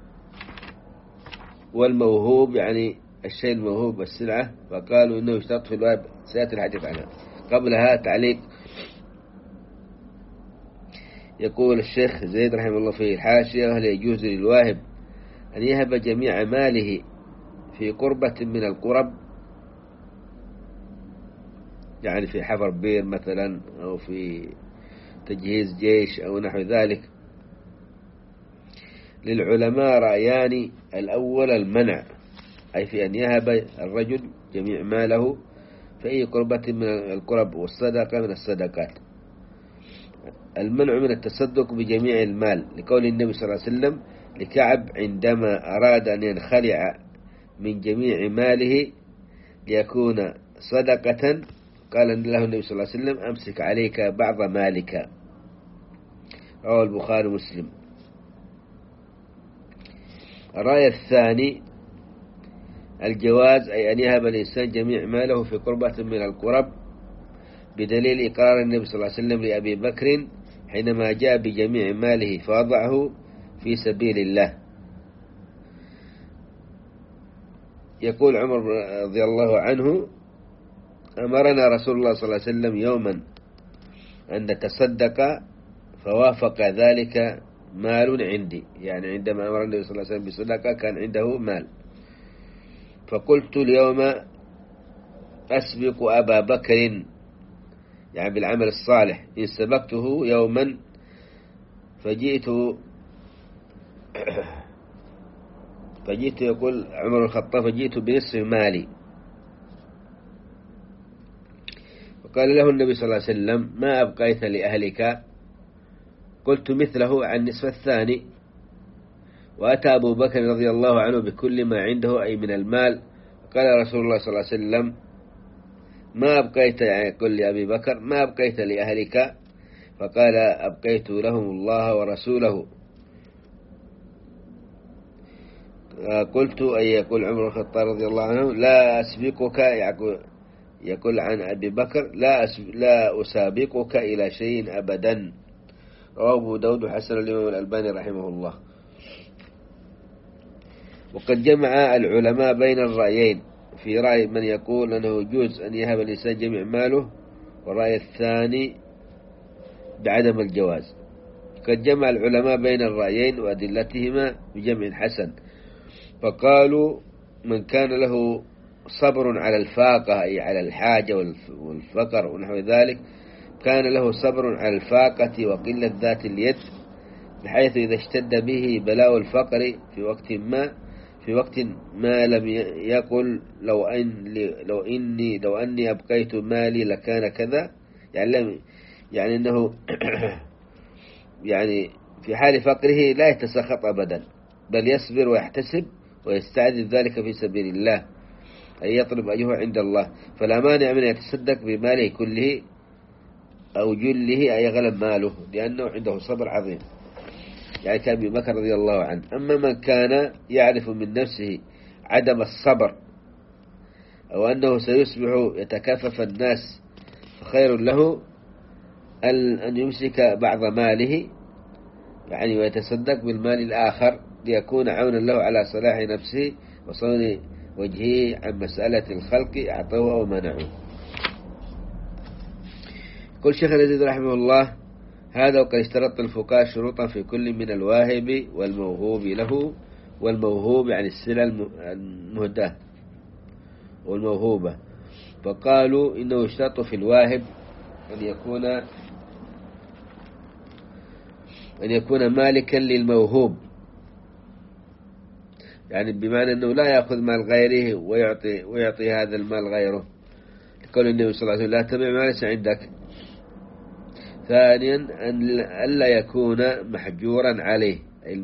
Speaker 1: والموهوب يعني الشيء الموهوب السلعة، فقالوا إنه يشترط في الواهب، سيأتي الحديث عنها. قبلها تعليق، يقول الشيخ زيد رحمه الله في الحاشية: هل يجوز للواهب أن يهب جميع ماله في قربة من القرب، يعني في حفر بير مثلا، أو في تجهيز جيش أو نحو ذلك؟ للعلماء رأيان: الأول المنع، أي في أن يهب الرجل جميع ماله في أي قربة من القرب، والصدقة من الصدقات. المنع من التصدق بجميع المال، لقول النبي صلى الله عليه وسلم لكعب عندما أراد أن ينخلع من جميع ماله ليكون صدقة، قال له النبي صلى الله عليه وسلم: أمسك عليك بعض مالك. رواه البخاري ومسلم. الرأي الثاني الجواز، أي أن يهب الإنسان جميع ماله في قربة من القرب، بدليل إقرار النبي صلى الله عليه وسلم لأبي بكر حينما جاء بجميع ماله فوضعه في سبيل الله. يقول عمر رضي الله عنه: أمرنا رسول الله صلى الله عليه وسلم يوما أن نتصدق، فوافق ذلك مال عندي، يعني عندما أمر النبي صلى الله عليه وسلم بصدقة كان عنده مال، فقلت اليوم أسبق أبا بكر، يعني بالعمل الصالح، إن سبقته يوما فجئت يقول عمر الخطاب: فجئت بنصف مالي. وقال له النبي صلى الله عليه وسلم: ما أبقيت لأهلك؟ قلت مثله عن نصف الثاني. وأتى أبو بكر رضي الله عنه بكل ما عنده أي من المال، قال رسول الله صلى الله عليه وسلم: ما أبقيت، يعني يقول لأبي بكر: ما أبقيت لأهلك؟ فقال: أبقيت لهم الله ورسوله. قلت، أي يقول عمر الخطاب رضي الله عنه: لا أسبقك، يقول عن أبي بكر: لا أسابقك إلى شيء أبدا. رواه أبو داود وحسن الإمام الألباني رحمه الله. وقد جمع العلماء بين الرأيين، في رأي من يقول أنه يجوز أن يهب الإنسان جميع ماله، والرأي الثاني بعدم الجواز. قد جمع العلماء بين الرأيين وأدلتهما بجمع حسن، فقالوا: من كان له صبر على الفاقة، أي على الحاجة والفقر ونحو ذلك، كان له صبر على الفاقة وقلة ذات اليد، بحيث إذا اشتد به بلاء الفقر في وقت ما في وقت ما لم يقل لو أني أبقيت مالي لكان كذا، يعني أنه يعني في حال فقره لا يتسخط أبدا، بل يصبر ويحتسب ويستعذب ذلك في سبيل الله، أي يطلب أجره عند الله. فلا مانع من يتصدق بماله كله أو جله أي غلب ماله، لأنه عنده صبر عظيم، يعني كأبي بكر رضي الله عنه. أما من كان يعرف من نفسه عدم الصبر أو أنه سيصبح يتكافف الناس، فخير له أن يمسك بعض ماله، يعني ويتصدق بالمال الآخر ليكون عونا له على صلاح نفسه وصون وجهه عن مسألة الخلق أعطوه أو منعوه. يقول شيخ العزيز رحمه الله: هذا وقد اشترط الفقهاء شروطا في كل من الواهب والموهوب له. والموهوب يعني السلع المهداة والموهوبة، فقالوا إنه يشترط في الواهب أن يكون مالكا للموهوب، يعني بمعنى أنه لا يأخذ مال غيره ويعطي هذا المال غيره، يقول النبي صلى الله عليه وسلم: لا تبع ما ليس عندك. ثانيا ألا يكون محجورا عليه،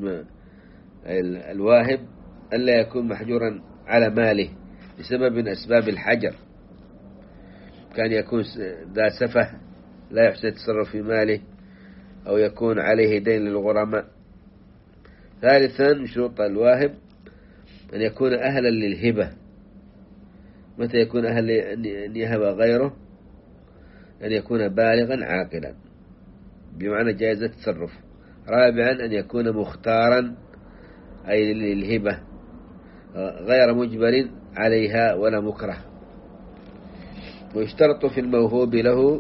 Speaker 1: الواهب ألا يكون محجورا على ماله بسبب من أسباب الحجر، كان يكون ذا سفه لا يحسن يتصرف في ماله، أو يكون عليه دين للغرماء. ثالثا من شروط الواهب أن يكون أهلا للهبة. متى يكون أهلا أن يهب غيره؟ أن يكون بالغا عاقلا بمعنى جائزة التصرف. رابعا أن يكون مختارا أي للهبة غير مجبر عليها ولا مكره. ويشترط في الموهوب له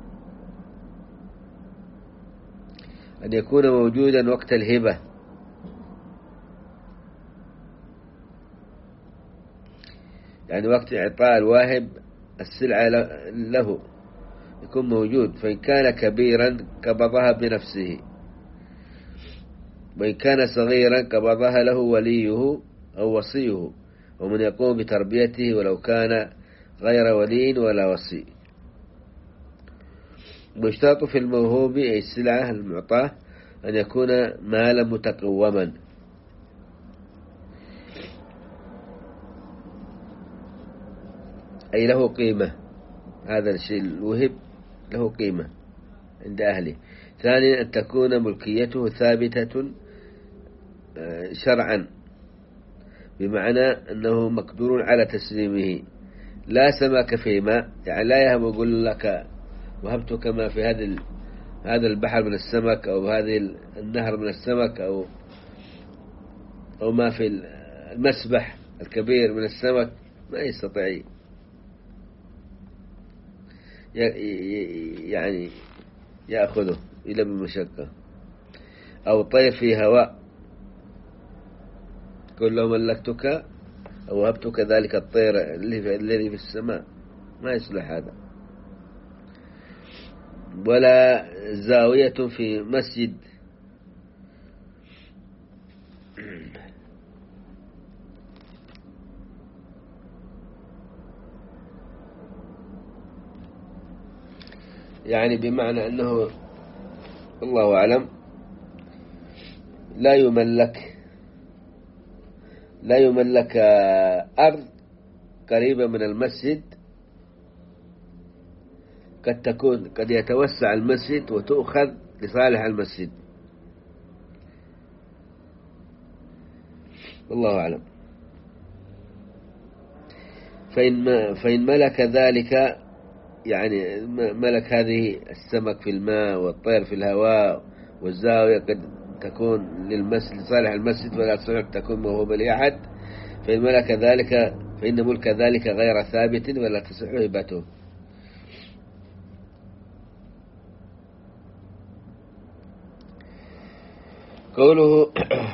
Speaker 1: أن يكون موجودا وقت الهبة، يعني وقت إعطاء الواهب السلعة له يكون موجود، فإن كان كبيرا قبضها بنفسه، وإن كان صغيرا قبضها له وليه أو وصيه ومن يقوم بتربيته، ولو كان غير ولي ولا وصي. ويشترط في الموهوب أي السلعة المعطاة أن يكون مالا متقوما، أي له قيمة، هذا الشيء الوهب له قيمة عند أهله. ثانيا أن تكون ملكيته ثابتة شرعا، بمعنى أنه مقدور على تسليمه، لا سمك في ماء، يعني لا يهب يقول لك وهبتك ما في هذا البحر من السمك، أو هذه النهر من السمك، أو ما في المسبح الكبير من السمك، ما يستطيع يعني يأخذه إلا بالمشقة. أو طير في هواء، قل له ملكتك أو وهبتك ذلك الطير الذي في السماء، ما يصلح هذا. ولا زاوية في مسجد، يعني بمعنى أنه الله أعلم لا يملك أرض قريبة من المسجد، قد يتوسع المسجد وتؤخذ لصالح المسجد، والله أعلم. فإن ملك ذلك، يعني ملك هذه السمك في الماء والطير في الهواء والزاوية قد تكون للمسجد لصالح المسجد ولا تصح تكون موهوبة لأحد، فإن ملك ذلك فإن ملك ذلك غير ثابت ولا تصح هبته. قوله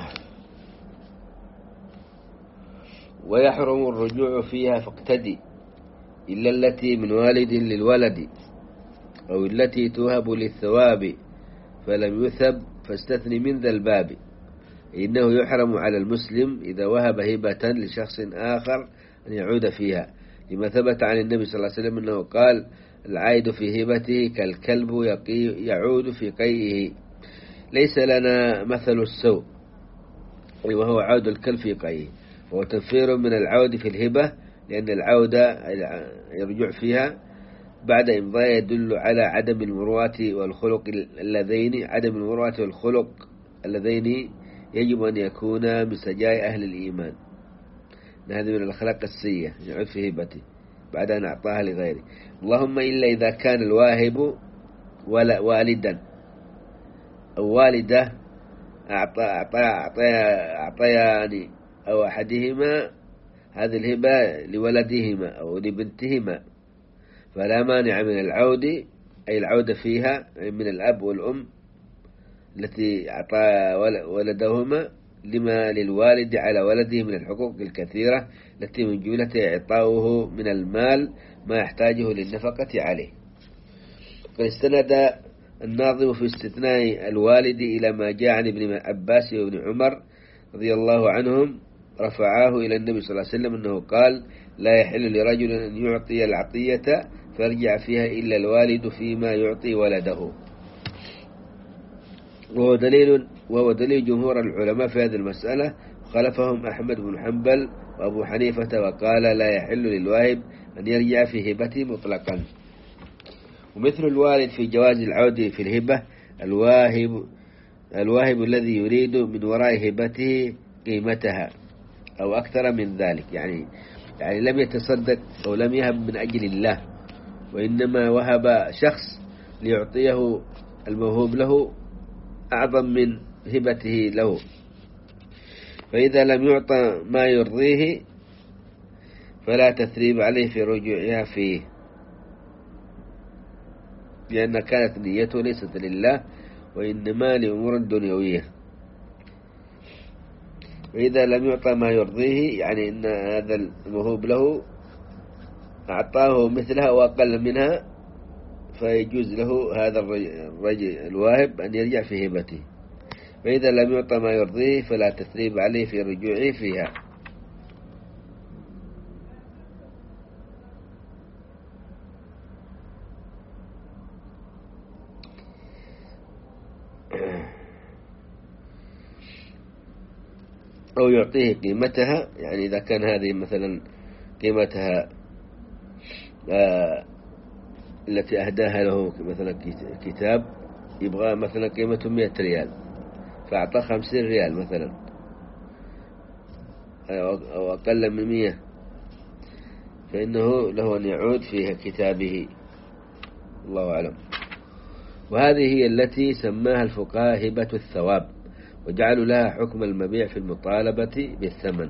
Speaker 1: ويحرم الرجوع فيها فاقتدي إلا التي من والد للولد أو التي توهب للثواب فلم يثب فاستثني من ذا الباب. إنه يحرم على المسلم إذا وهب هبة لشخص آخر أن يعود فيها، لما ثبت عن النبي صلى الله عليه وسلم أنه قال: العائد في هبته كالكلب يعود في قيئه. ليس لنا مثل السوء، وهو عود الكلب في قيئه، وهو تنفير من العود في الهبة، لأن العودة يرجع فيها بعد إمضاء يدل على عدم المروءة والخلق اللذين يجب أن يكونا من سجايا أهل الإيمان. هذه من الأخلاق السيئة، يعود في هبته بعد أن أعطاها لغيره، اللهم إلا إذا كان الواهب والدا أو والدة أعطيان أو أحدهما هذه الهبة لولدهما أو لبنتهما، فلا مانع من العود، أي العودة فيها من الأب والأم التي أعطى ولدهما لما للوالد على ولده من الحقوق الكثيرة التي من جملة إعطاؤه من المال ما يحتاجه للنفقة عليه. قد استند الناظم في استثناء الوالد إلى ما جاء عن ابن عباس وابن عمر رضي الله عنهم، رفعاه إلى النبي صلى الله عليه وسلم أنه قال: لا يحل لرجل أن يعطي العطية فيرجع فيها إلا الوالد فيما يعطي ولده. وهو دليل جمهور العلماء في هذه المسألة، خلفهم أحمد بن حنبل وأبو حنيفة، وقال: لا يحل للواهب أن يرجع في هبته مطلقا. ومثل الوالد في جواز العود في الهبة الواهب الذي يريد من وراء هبته قيمتها أو أكثر من ذلك، يعني لم يتصدق أو لم يهب من أجل الله، وإنما وهب شخص ليعطيه الموهوب له أعظم من هبته له، فإذا لم يعطى ما يرضيه فلا تثريب عليه في رجوعها فيه، لأن كانت نيته ليست لله وإنما لأمور دنيوية. وإذا لم يعطى ما يرضيه، يعني إن هذا الموهوب له أعطاه مثلها أو أقل منها، فيجوز له هذا الرجل الواهب أن يرجع في هبته. فإذا لم يعطى ما يرضيه فلا تثريب عليه في رجوعه فيها. أو يعطيه قيمتها، يعني إذا كان هذه مثلا قيمتها التي أهداها له مثلا كتاب يبغى مثلا قيمته 100 ريال، فأعطاه 50 ريال مثلا أو أقل من 100، فإنه له أن يعود في كتابه، الله أعلم. وهذه هي التي سماها الفقهاء هبة الثواب، وجعلوا لها حكم المبيع في المطالبة بالثمن.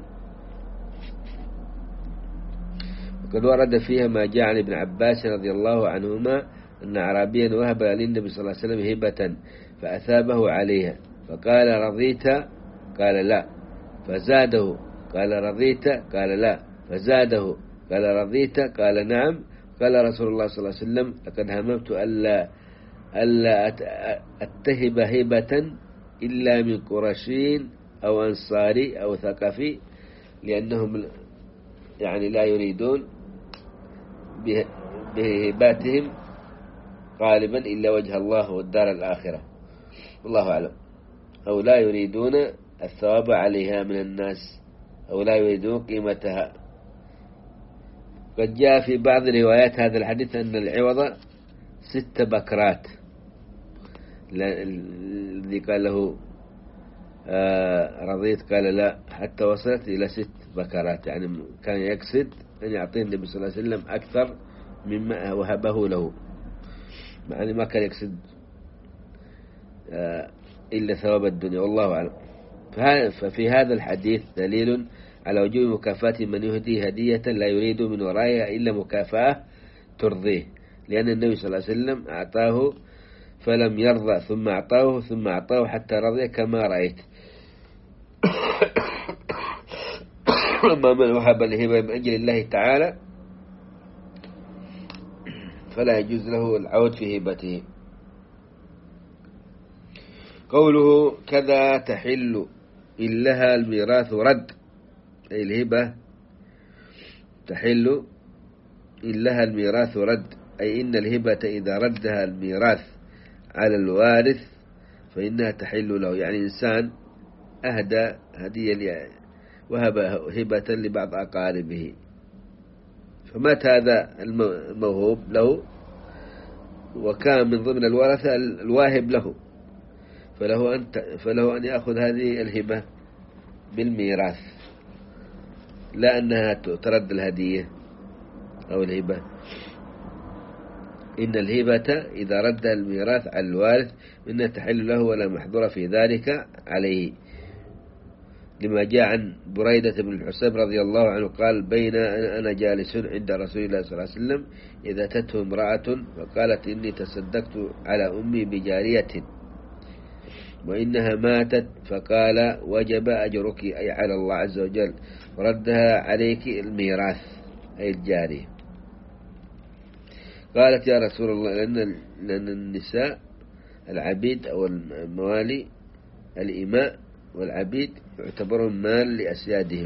Speaker 1: وقد ورد فيها ما جاء عن ابن عباس رضي الله عنهما أن أعرابيا وهب للنبي صلى الله عليه وسلم هبة فأثابه عليها، فقال: رضيت؟ قال: لا. فزاده، قال: رضيت؟ قال: لا. فزاده، قال: رضيت؟ قال: نعم. قال رسول الله صلى الله عليه وسلم: لقد هممت ألا أتهب هبة إلا من قرشين أو أنصاري أو ثقفي، لأنهم يعني لا يريدون بهباتهم غالبا إلا وجه الله والدار الآخرة، والله أعلم، أو لا يريدون الثواب عليها من الناس، أو لا يريدون قيمتها. قد جاء في بعض روايات هذا الحديث أن العوض 6 بكرات، الذي قال له رضيت قال لا، حتى وصلت إلى 6 بكرات، يعني كان يقصد أن يعطيه النبي صلى الله عليه وسلم أكثر مما وهبه له، يعني ما كان يقصد إلا ثواب الدنيا، والله أعلم. ففي هذا الحديث دليل على وجوب مكافأة من يهدي هدية لا يريد من ورائها إلا مكافأة ترضيه، لأن النبي صلى الله عليه وسلم أعطاه فلم يرضى ثم أعطاه حتى رضي كما رأيت. أما من وهب الهبة من أجل الله تعالى فلا يجوز له العود في هبته. قوله كذا تحل إن لها الميراث رد، أي الهبة تحل إن لها الميراث رد، أي إن الهبة إذا ردها الميراث على الوارث فإنها تحل له. يعني إنسان أهدى هدية وهب هبة لبعض أقاربه، فمات هذا الموهوب له وكان من ضمن الورثة الواهب له، فله أن يأخذ هذه الهبة بالميراث، لا أنها ترد الهدية أو الهبة. إن الهبة إذا رد الميراث على الوارث إنها تحل له ولا محظور في ذلك عليه، لما جاء عن بريدة بن الحسين رضي الله عنه قال: بين أنا جالس عند رسول الله صلى الله عليه وسلم إذا أتته امرأة فقالت: إني تصدقت على أمي بجارية وإنها ماتت، فقال: وجب أجرك أي على الله عز وجل، وردها عليك الميراث أي الجارية. قالت: يا رسول الله، لأن النساء العبيد أو الموالي الإماء والعبيد يعتبرون مال لأسيادهم،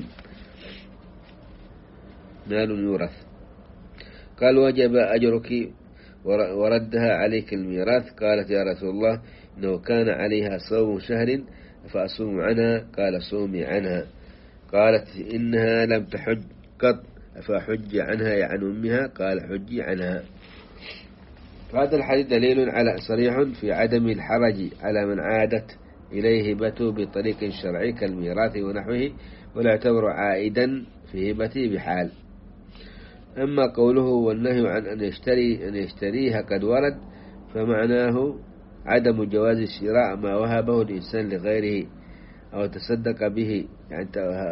Speaker 1: مال يورث. قال: وجب أجرك وردها عليك الميراث. قالت: يا رسول الله، إنه كان عليها صوم شهر فأصوم عنها. قال: صومي عنها. قالت: إنها لم تحج قط فحج عنها عن أمها. قال: حجي عنها. فهذا الحديث دليل على صريح في عدم الحرج على من عادت إليه هبته بطريق شرعي كالميراث ونحوه، ولا يعتبر عائدا في هبته بحال. أما قوله والنهي عن أن يشتريها قد ورد، فمعناه عدم جواز شراء ما وهبه الإنسان لغيره أو تصدق به. يعني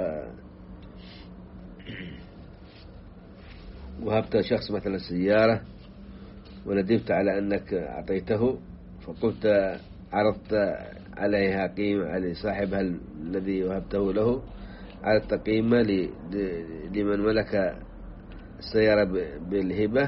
Speaker 1: وهبت شخص مثلا سيارة وندمت على أنك أعطيته، فقلت عرضت عليها قيمة على صاحبها الذي وهبته له، عرضت قيمة لمن ملك السيارة بالهبة،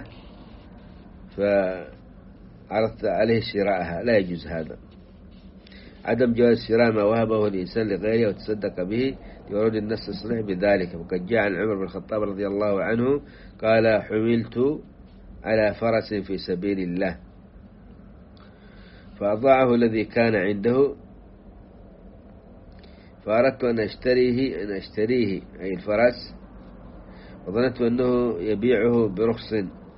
Speaker 1: فعرضت عليه شراءها. لا يجوز هذا. عدم جواز شراء ما وهبه الإنسان لغيره وتصدق به لورود النص الصريح بذلك. وقد جاء عن عمر بن الخطاب رضي الله عنه قال: حملت على فرس في سبيل الله فأضاعه الذي كان عنده، فأردت أن أشتريه أي الفرس، وظننت أنه يبيعه برخص،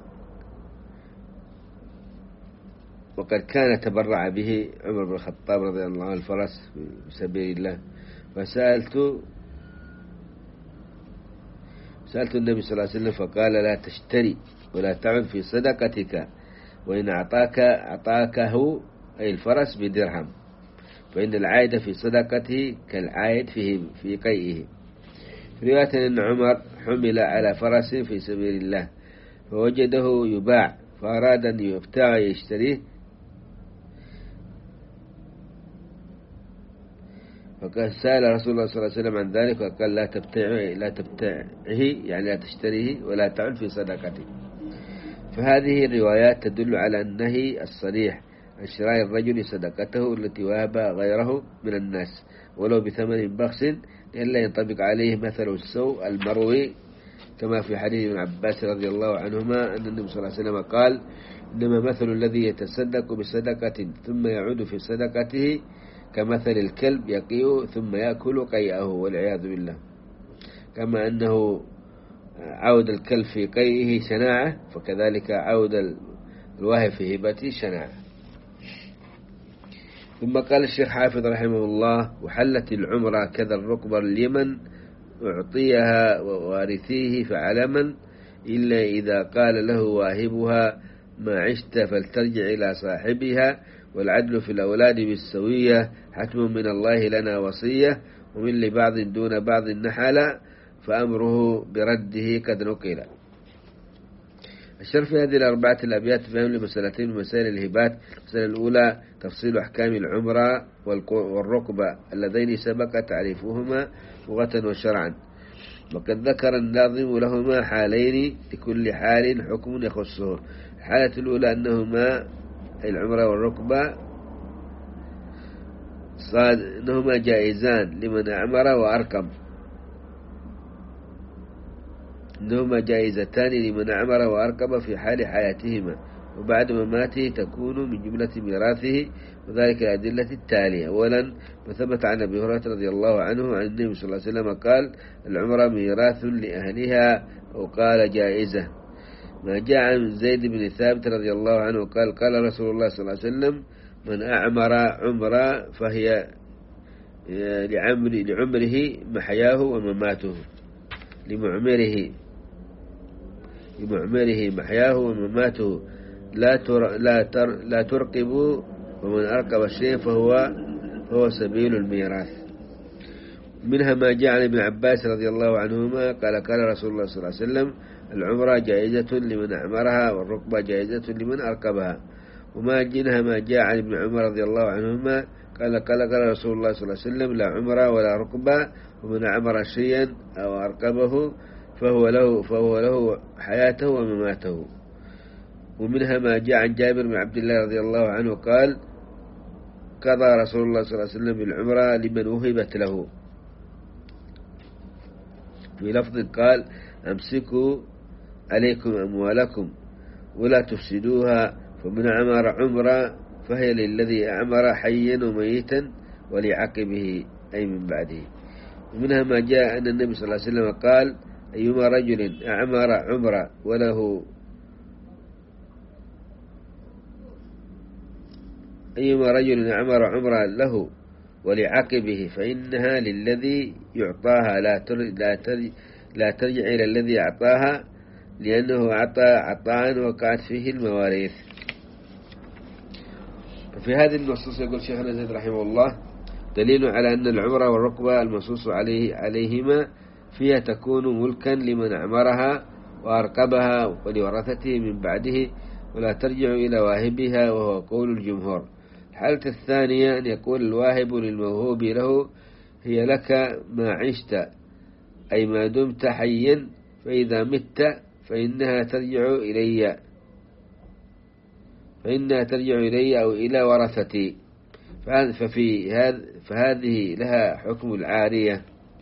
Speaker 1: وقد كان تبرع به عمر بن الخطاب رضي الله عنه الفرس في سبيل الله. فسألت النبي صلى الله عليه وسلم فقال: لا تشتري ولا تعد في صدقتك، وإن أعطاكه أي الفرس بدرهم، فإن العائد في صدقته كالعائد في قيئه. في رواية أن عمر حمل على فرس في سبيل الله فوجده يباع فأراد أن يبتاع يشتريه، فقال سأل رسول الله صلى الله عليه وسلم عن ذلك وقال: لا تبتعه يعني لا تشتريه ولا تعد في صدقته. فهذه الروايات تدل على النهي الصريح عن شراء الرجل صدقته التي وهب غيره من الناس ولو بثمن بخس، إلا ينطبق عليه مثل السوء المروي كما في حديث ابن عباس رضي الله عنهما أن النبي صلى الله عليه وسلم قال: إنما مثل الذي يتصدق بصدقة ثم يعود في صدقته كمثل الكلب يقيء ثم يأكل قيئه والعياذ بالله. كما أنه عود الكلب في قيئه شناعة، فكذلك عود الواهب في هبته شناعة. ثم قال الشيخ حافظ رحمه الله: وحلت العمرة كذا الركبة لمن أعطيها ووارثيه فعلما، إلا إذا قال له واهبها ما عشت فلترجع إلى صاحبها، والعدل في الأولاد بالسوية، حتم من الله لنا وصية، ومن لبعض دون بعض نحل، فأمره برده قد نقل. الشرح في هذه الأربعة الأبيات فهم لمسألتين من مسائل الهبات. المسألة الأولى تفصيل أحكام العمرة والركبة اللذين سبق تعريفهما لغة وشرعا، وقد ذكر الناظم لهما حالين لكل حال حكم يخصه. الحالة الأولى أنهما العمرة والركبة صاد إنهما جائزان لمن أعمر وأركب، إنهما جائزتان لمن أعمر وأركب في حال حياتهما، وبعد مماته تكون من جملة ميراثه، وذلك الأدلة التالية. أولا، وثبت عن أبي هريرة رضي الله عنه عن النبي صلى الله عليه وسلم قال: العمرة ميراث لأهلها، وقال جائزة. ما جاء عن زيد بن ثابت رضي الله عنه قال: قال رسول الله صلى الله عليه وسلم: من أعمر عمرة فهي لعمره محياه ومماته، لمعمره محياه ومماته، لا ترقبوا، ومن أرقب الشيء فهو سبيل الميراث. منها ما جاء عن ابن عباس رضي الله عنهما قال رسول الله صلى الله عليه وسلم: العمرة جائزة لمن أعمرها، والركبة جائزة لمن أركبها. ومنها ما جاء عن ابن عمر رضي الله عنهما قال رسول الله صلى الله عليه وسلم: لا عمرة ولا ركبة، ومن أعمر شيئا أو أركبه فهو له حياته ومماته. ومنها ما جاء عن جابر بن عبد الله رضي الله عنه قال: قضى رسول الله صلى الله عليه وسلم بالعمرة لمن وهبت له. في لفظ قال: أمسكوا عليكم أموالكم ولا تفسدوها، فمن أعمر عمرة فهي للذي أعمر حيا وميتا ولعقبه، أي من بعده. ومنها ما جاء أن النبي صلى الله عليه وسلم قال: أيما رجل أعمر عمرة له ولعقبه فإنها للذي يعطاها، لا ترجع إلى الذي أعطاها، لأنه أعطى عطاء وقعت فيه المواريث. ففي هذه النصوص يقول شيخنا زيد رحمه الله: دليل على أن العمرة والركبة المنصوص عليهما فيها تكون ملكا لمن أعمرها وأركبها ولورثته من بعده، ولا ترجع إلى واهبها، وهو قول الجمهور. الحالة الثانية أن يقول الواهب للموهوب له: هي لك ما عشت، أي ما دمت حيا، فإذا مت فإنها ترجع إلي أو إلى ورثتي. فهذه لها حكم العارية،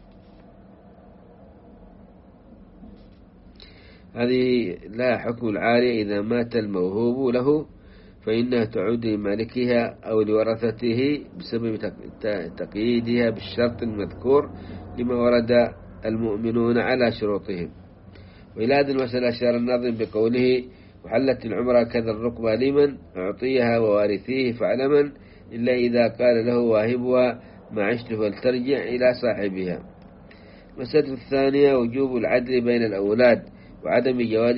Speaker 1: إذا مات الموهوب له فإنها تعود لمالكها أو لورثته بسبب تقييدها بالشرط المذكور، لما ورد المؤمنون على شروطهم. وإلى هذه المسألة أشار الناظم بقوله: وحلت العمرة كذا الركبة لمن أعطيها ووارثيه فعلما، إلا إذا قال له واهبها ما عشت فلترجع إلى صاحبها. المسألة الثانية وجوب العدل بين الأولاد، وعدم جواز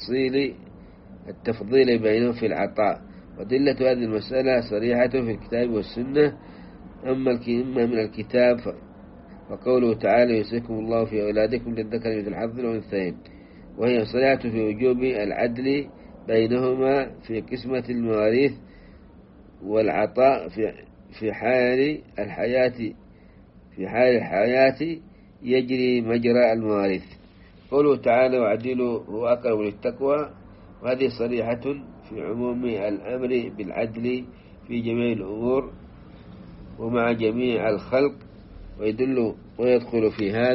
Speaker 1: التفضيل بينهم في العطاء. ودلة هذه المسألة صريحة في الكتاب والسنة. أما من الكتاب فقوله تعالى: يوصيكم الله في أولادكم للذكر مثل حظ الأنثيين، وهي صريحة في وجوب العدل بينهما في قسمة المواريث والعطاء في حال الحياة يجري مجرى المواريث. قوله تعالى: وعدلوا هو أقرب للتقوى، وهذه صريحة في عموم الأمر بالعدل في جميع الأمور ومع جميع الخلق، ويدخل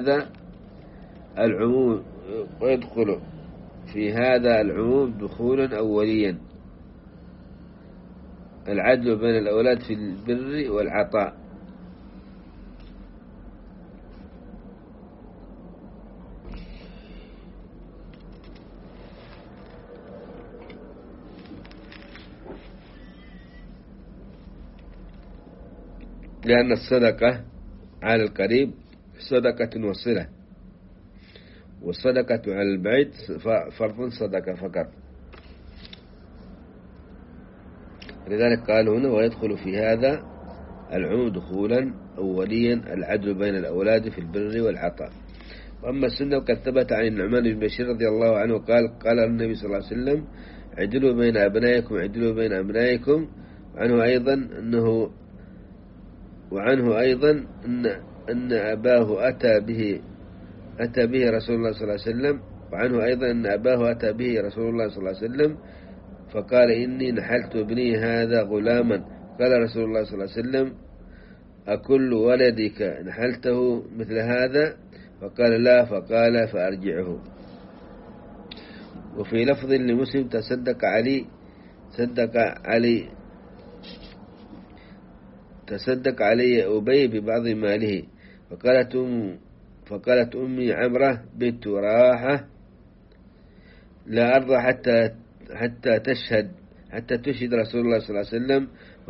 Speaker 1: في هذا العموم دخولا أوليا العدل بين الأولاد في البر والعطاء. لأن الصدقة على القريب صدقة وصلة، والصدقة على البعيد فرض صدقة فقط. لذلك قال هنا: ويدخل في هذا العموم دخولا أوليا العدل بين الأولاد في البر والعطاء. وأما السنة وقد ثبت عن النعمان بن بشير رضي الله عنه قال النبي صلى الله عليه وسلم: عدلوا بين أبنائكم. وعنه أيضا أن أباه أتى به رسول الله صلى الله عليه وسلم، فقال: إني نحلت ابني هذا غلاما. قال رسول الله صلى الله عليه وسلم: أكل ولدك نحلته مثل هذا؟ فقال لا، فقال فأرجعه. وفي لفظ لمسلم تصدق علي أبي ببعض ماله. فقالت أمي عمرة بنت راحة لا أرضى حتى تشهد رسول الله صلى الله عليه وسلم،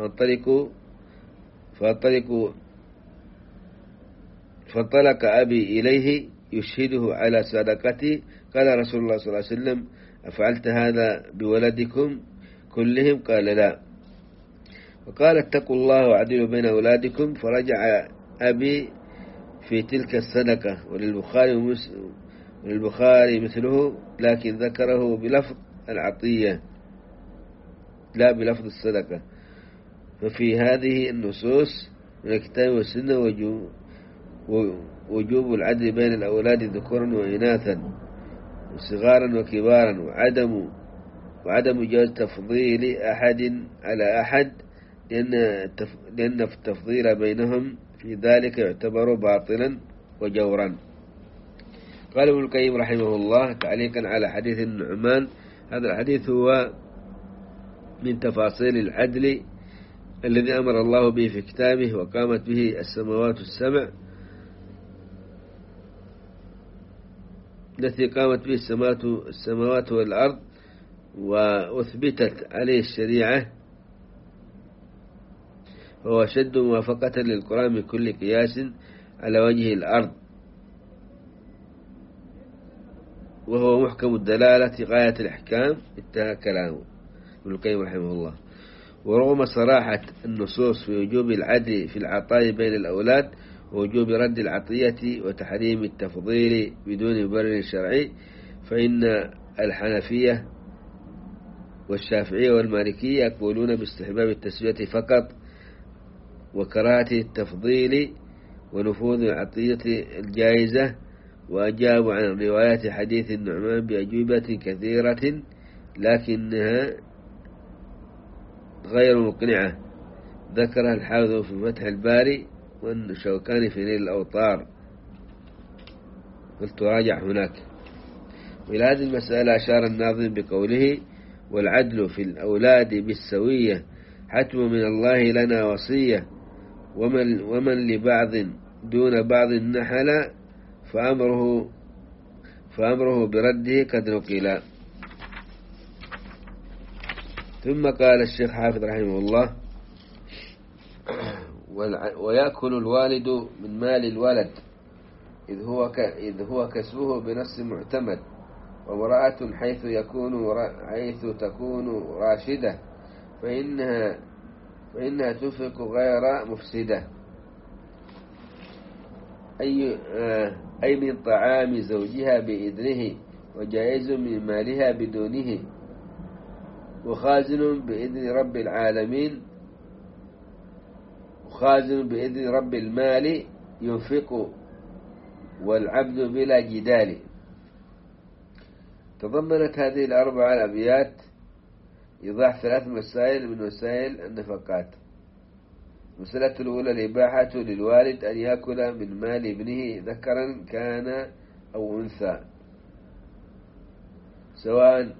Speaker 1: فانطلق أبي إليه يشهده على صدقتي. قال رسول الله صلى الله عليه وسلم: أفعلت هذا بولدكم كلهم؟ قال لا. وقال: اتقوا الله وعدلوا بين أولادكم. فرجع أبي في تلك الصدقة. وللبخاري مثله، لكن ذكره بلفظ العطية لا بلفظ الصدقة. ففي هذه النصوص من الكتاب والسنة وجوب العدل بين الأولاد ذكورا وإناثا وصغارا وكبارا، وعدم جواز تفضيل أحد على أحد، لأن التفضيل بينهم في ذلك يعتبر باطلا وجورا. قال ابن القيم رحمه الله تعليقا على حديث النعمان: هذا الحديث هو من تفاصيل العدل الذي أمر الله به في كتابه، وقامت به السماوات السبع، التي قامت به السماوات والأرض، وأثبتت عليه الشريعة، وهو شد موافقة للقرآن من كل قياس على وجه الأرض، وهو محكم الدلالة غاية الإحكام. انتهى كلامه ابن القيم رحمه الله. ورغم صراحة النصوص في وجوب العدل في العطاء بين الأولاد ووجوب رد العطية وتحريم التفضيل بدون مبرر شرعي، فإن الحنفية والشافعية والمالكية يقولون باستحباب التسوية فقط وكراهة التفضيل ونفوذ العطية الجائزة. وأجابوا عن روايات حديث النعمان بأجوبة كثيرة لكنها غير مقنعة، ذكرها الحافظ في فتح الباري والشوكاني في نيل الأوطار، قلت راجع هناك. وإلى هذه المسألة أشار الناظم بقوله: والعدل في الأولاد بالسوية حتم من الله لنا وصية، ومن لبعض دون بعض نحل فأمره برده قد نقل. ثم قال الشيخ حافظ رحمه الله: ويأكل الوالد من مال الولد إذ هو كسبه بنص معتمد، وامرأة حيث تكون راشدة فإنها تنفق غير مفسدة، أي من طعام زوجها بإذنه، وجائز من مالها بدونه، وخازن بإذن رب العالمين، وخازن بإذن رب المال ينفق، والعبد بلا جدال. تضمنت هذه الأربع الأبيات إيضاح 3 مسائل من مسائل النفقات. المسألة الأولى: الإباحة للوالد أن يأكل من مال ابنه ذكرا كان أو أنثى، سواء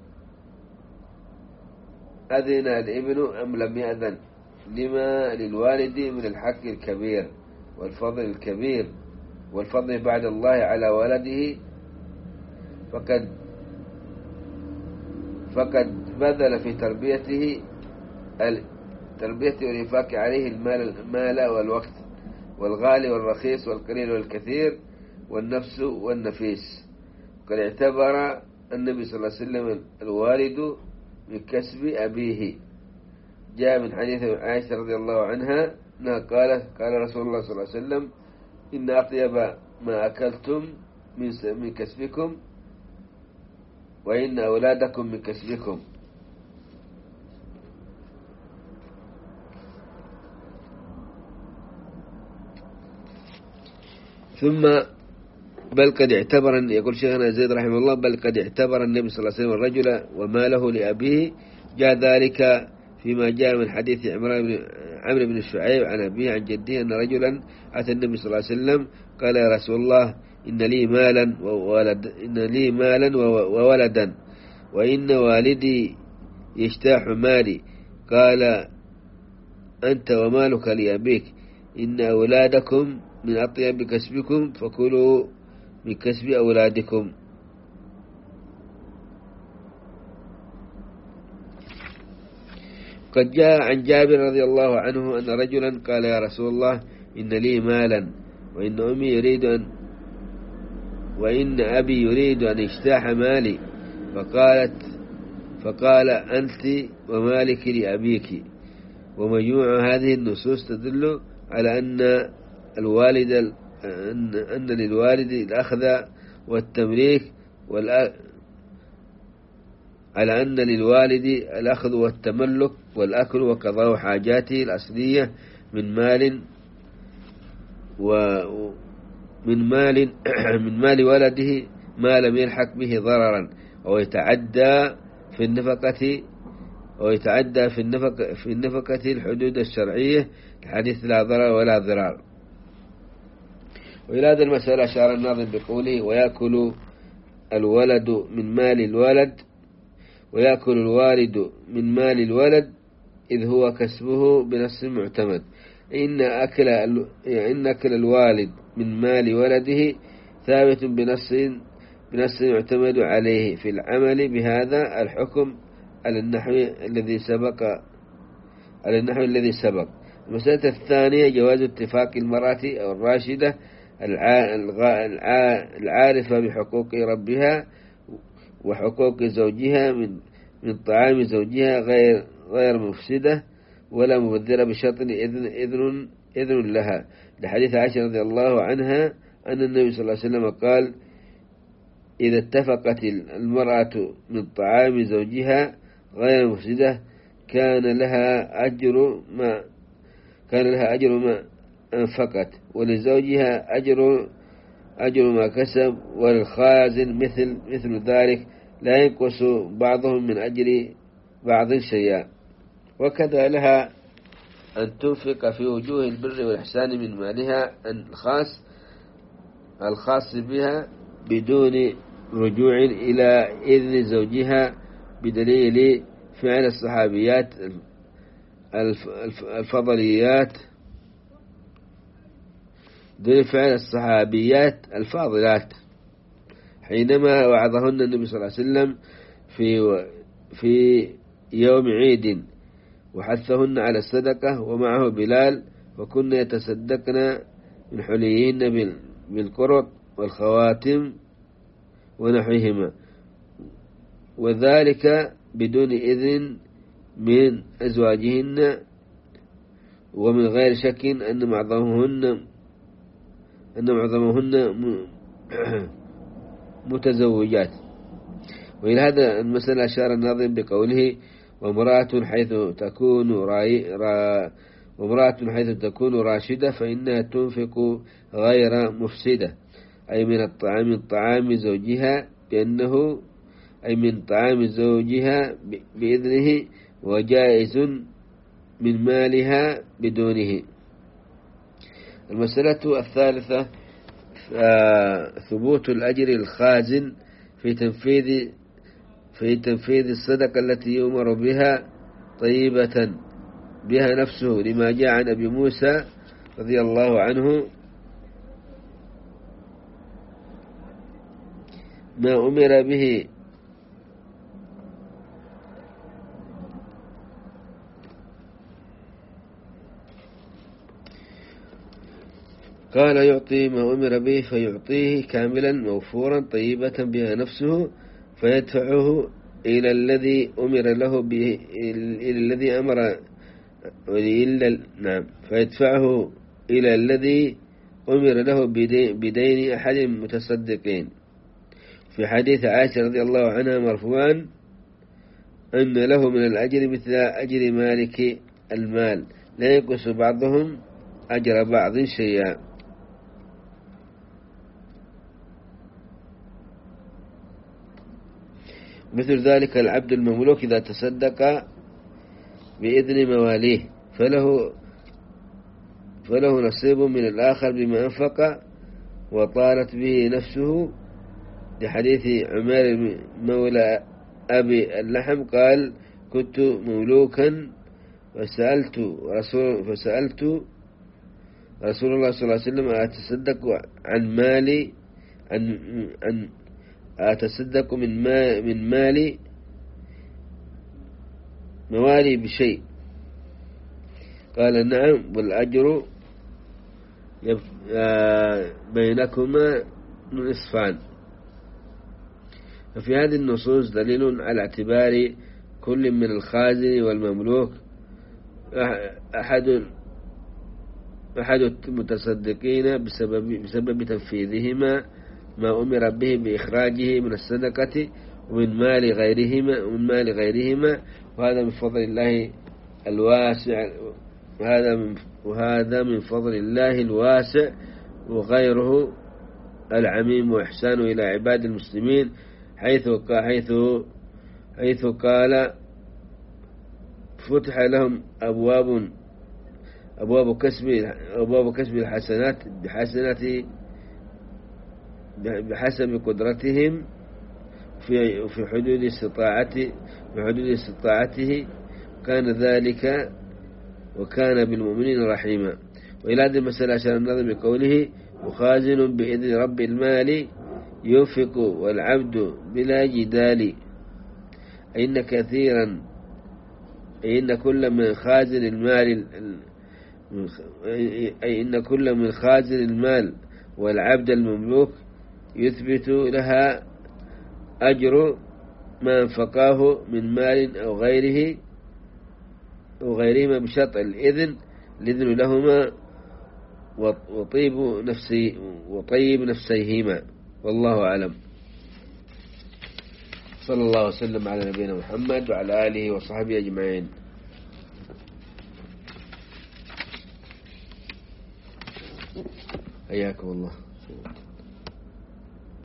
Speaker 1: أذن الابن أم لم يأذن، لما للوالد من الحق الكبير والفضل الكبير والفضل بعد الله على ولده، فقد بذل في تربيته والإنفاق عليه المال والوقت، والغالي والرخيص والقليل والكثير والنفس والنفيس. قد اعتبر النبي صلى الله عليه وسلم الوالد من كسب أبيه. جاء من حديث عائشة رضي الله عنها أنها قال رسول الله صلى الله عليه وسلم: إن أطيب ما أكلتم من كسبكم، وإن أولادكم من كسبكم. ثم بل قد اعتبر، يقول شيخنا زيد رحمه الله: بل قد اعتبر النبي صلى الله عليه وسلم الرجل وماله لأبيه. جاء ذلك فيما جاء من حديث عمرو بن شعيب عن أبيه عن جده أن رجلا أتى النبي صلى الله عليه وسلم قال يا رسول الله إن لي مالا وولدا وإن والدي يجتاح مالي. قال أنت ومالك لأبيك إن أولادكم من أطيب كسبكم فكلوا من كسب أولادكم. قد جاء عن جابر رضي الله عنه أن رجلا قال يا رسول الله إن لي مالا وإن أبي يريد أن يجتاح مالي. فقال أنت ومالك لأبيك. ومجموع هذه النصوص تدل على أن للوالد الأخذ والتمليك على أن للوالد الأخذ والتملك والأكل وقضاء حاجاته الأصلية من مال ولده ما لم يلحق به ضررا أو يتعدى في النفقة الحدود الشرعية الحديث لا ضرر ولا ضرار. وإلى هذه المسألة أشار الناظم بقوله ويأكل الولد من مال الولد ويأكل الوالد من مال الولد إذ هو كسبه بنص معتمد. إن أكل الوالد من مال ولده ثابت بنص يعتمد عليه في العمل بهذا الحكم على النحو الذي سبق. المسألة الثانية جواز اتفاق المرأة أو الراشدة العارفة بحقوق ربها وحقوق زوجها من طعام زوجها غير مفسدة ولا مبذرة بشرط إذن لها، لحديث عائشة رضي الله عنها أن النبي صلى الله عليه وسلم قال إذا اتفقت المرأة من طعام زوجها غير مفسدة كان لها أجر ما أنفقت ولزوجها أجر ما كسب وللخازن مثل ذلك لا ينقص بعضهم من أجر بعض شيئا. وكذا لها أن تنفق في وجوه البر والإحسان من مالها الخاص بها بدون رجوع إلى إذن زوجها بدليل فعل الصحابيات الفاضلات حينما وعظهن النبي صلى الله عليه وسلم في يوم عيد وحثهن على الصدقة ومعه بلال وكن يتصدقن من حليهن بالقرط والخواتم ونحوهما وذلك بدون إذن من أزواجهن ومن غير شك أن معظمهن متزوجات. وإلى هذا المسألة أشار الناظم بقوله وامرأة حيث تكون راشدة فإنها تنفق غير مفسدة أي من طعام زوجها من طعام زوجها بإذنه وجائز من مالها بدونه. المسألة الثالثة ثبوت الأجر الخازن في تنفيذ الصدقة التي يؤمر بها طيبة بها نفسه لما جاء عن أبي موسى رضي الله عنه ما أمر به قال يعطي ما أمر به فيعطيه كاملا موفورا طيبة بها نفسه فيدفعه إلى الذي أمر له به فيدفعه إلى الذي أمر له بدين أحد المتصدقين. في حديث عائشة رضي الله عنها مرفوعا أن له من الأجر مثل أجر مالك المال لا ينقص بعضهم أجر بعض شيئا. مثل ذلك العبد المملوك إذا تصدق بإذن مواليه فله فله نصيب من الآخر بما أنفق وطالت به نفسه، لحديث عمير مولى أبي اللحم قال: كنت مملوكا فسألت رسول الله صلى الله عليه وسلم: أتصدق عن مالي أتصدق من مالي موالي بشيء؟ قال: نعم، والأجر بينكما نصفان. ففي هذه النصوص دليل على اعتبار كل من الخازن والمملوك أحد المتصدقين بسبب تنفيذهما ما أمر به بإخراجه من الصدقة ومن مال غيرهما، وهذا من فضل الله الواسع، وهذا من فضل الله الواسع وغيره العميم وإحسانه إلى عباد المسلمين، حيث قال: فتح لهم أبواب كسب الحسنات بحسب قدرتهم في حدود استطاعته، كان ذلك وكان بالمؤمنين رحيما. وإلى هذه المسألة أشار النظم بقوله: وخازن بإذن رب المال ينفق والعبد بلا جدال. إن كل من خازن المال والعبد المملوك يثبت لها أجر ما أنفقاه من مال أو غيرهما بشرط الإذن لهما وطيب نفسيهما. والله أعلم. صلى الله وسلم على نبينا محمد وعلى آله وصحبه أجمعين. حياكم الله.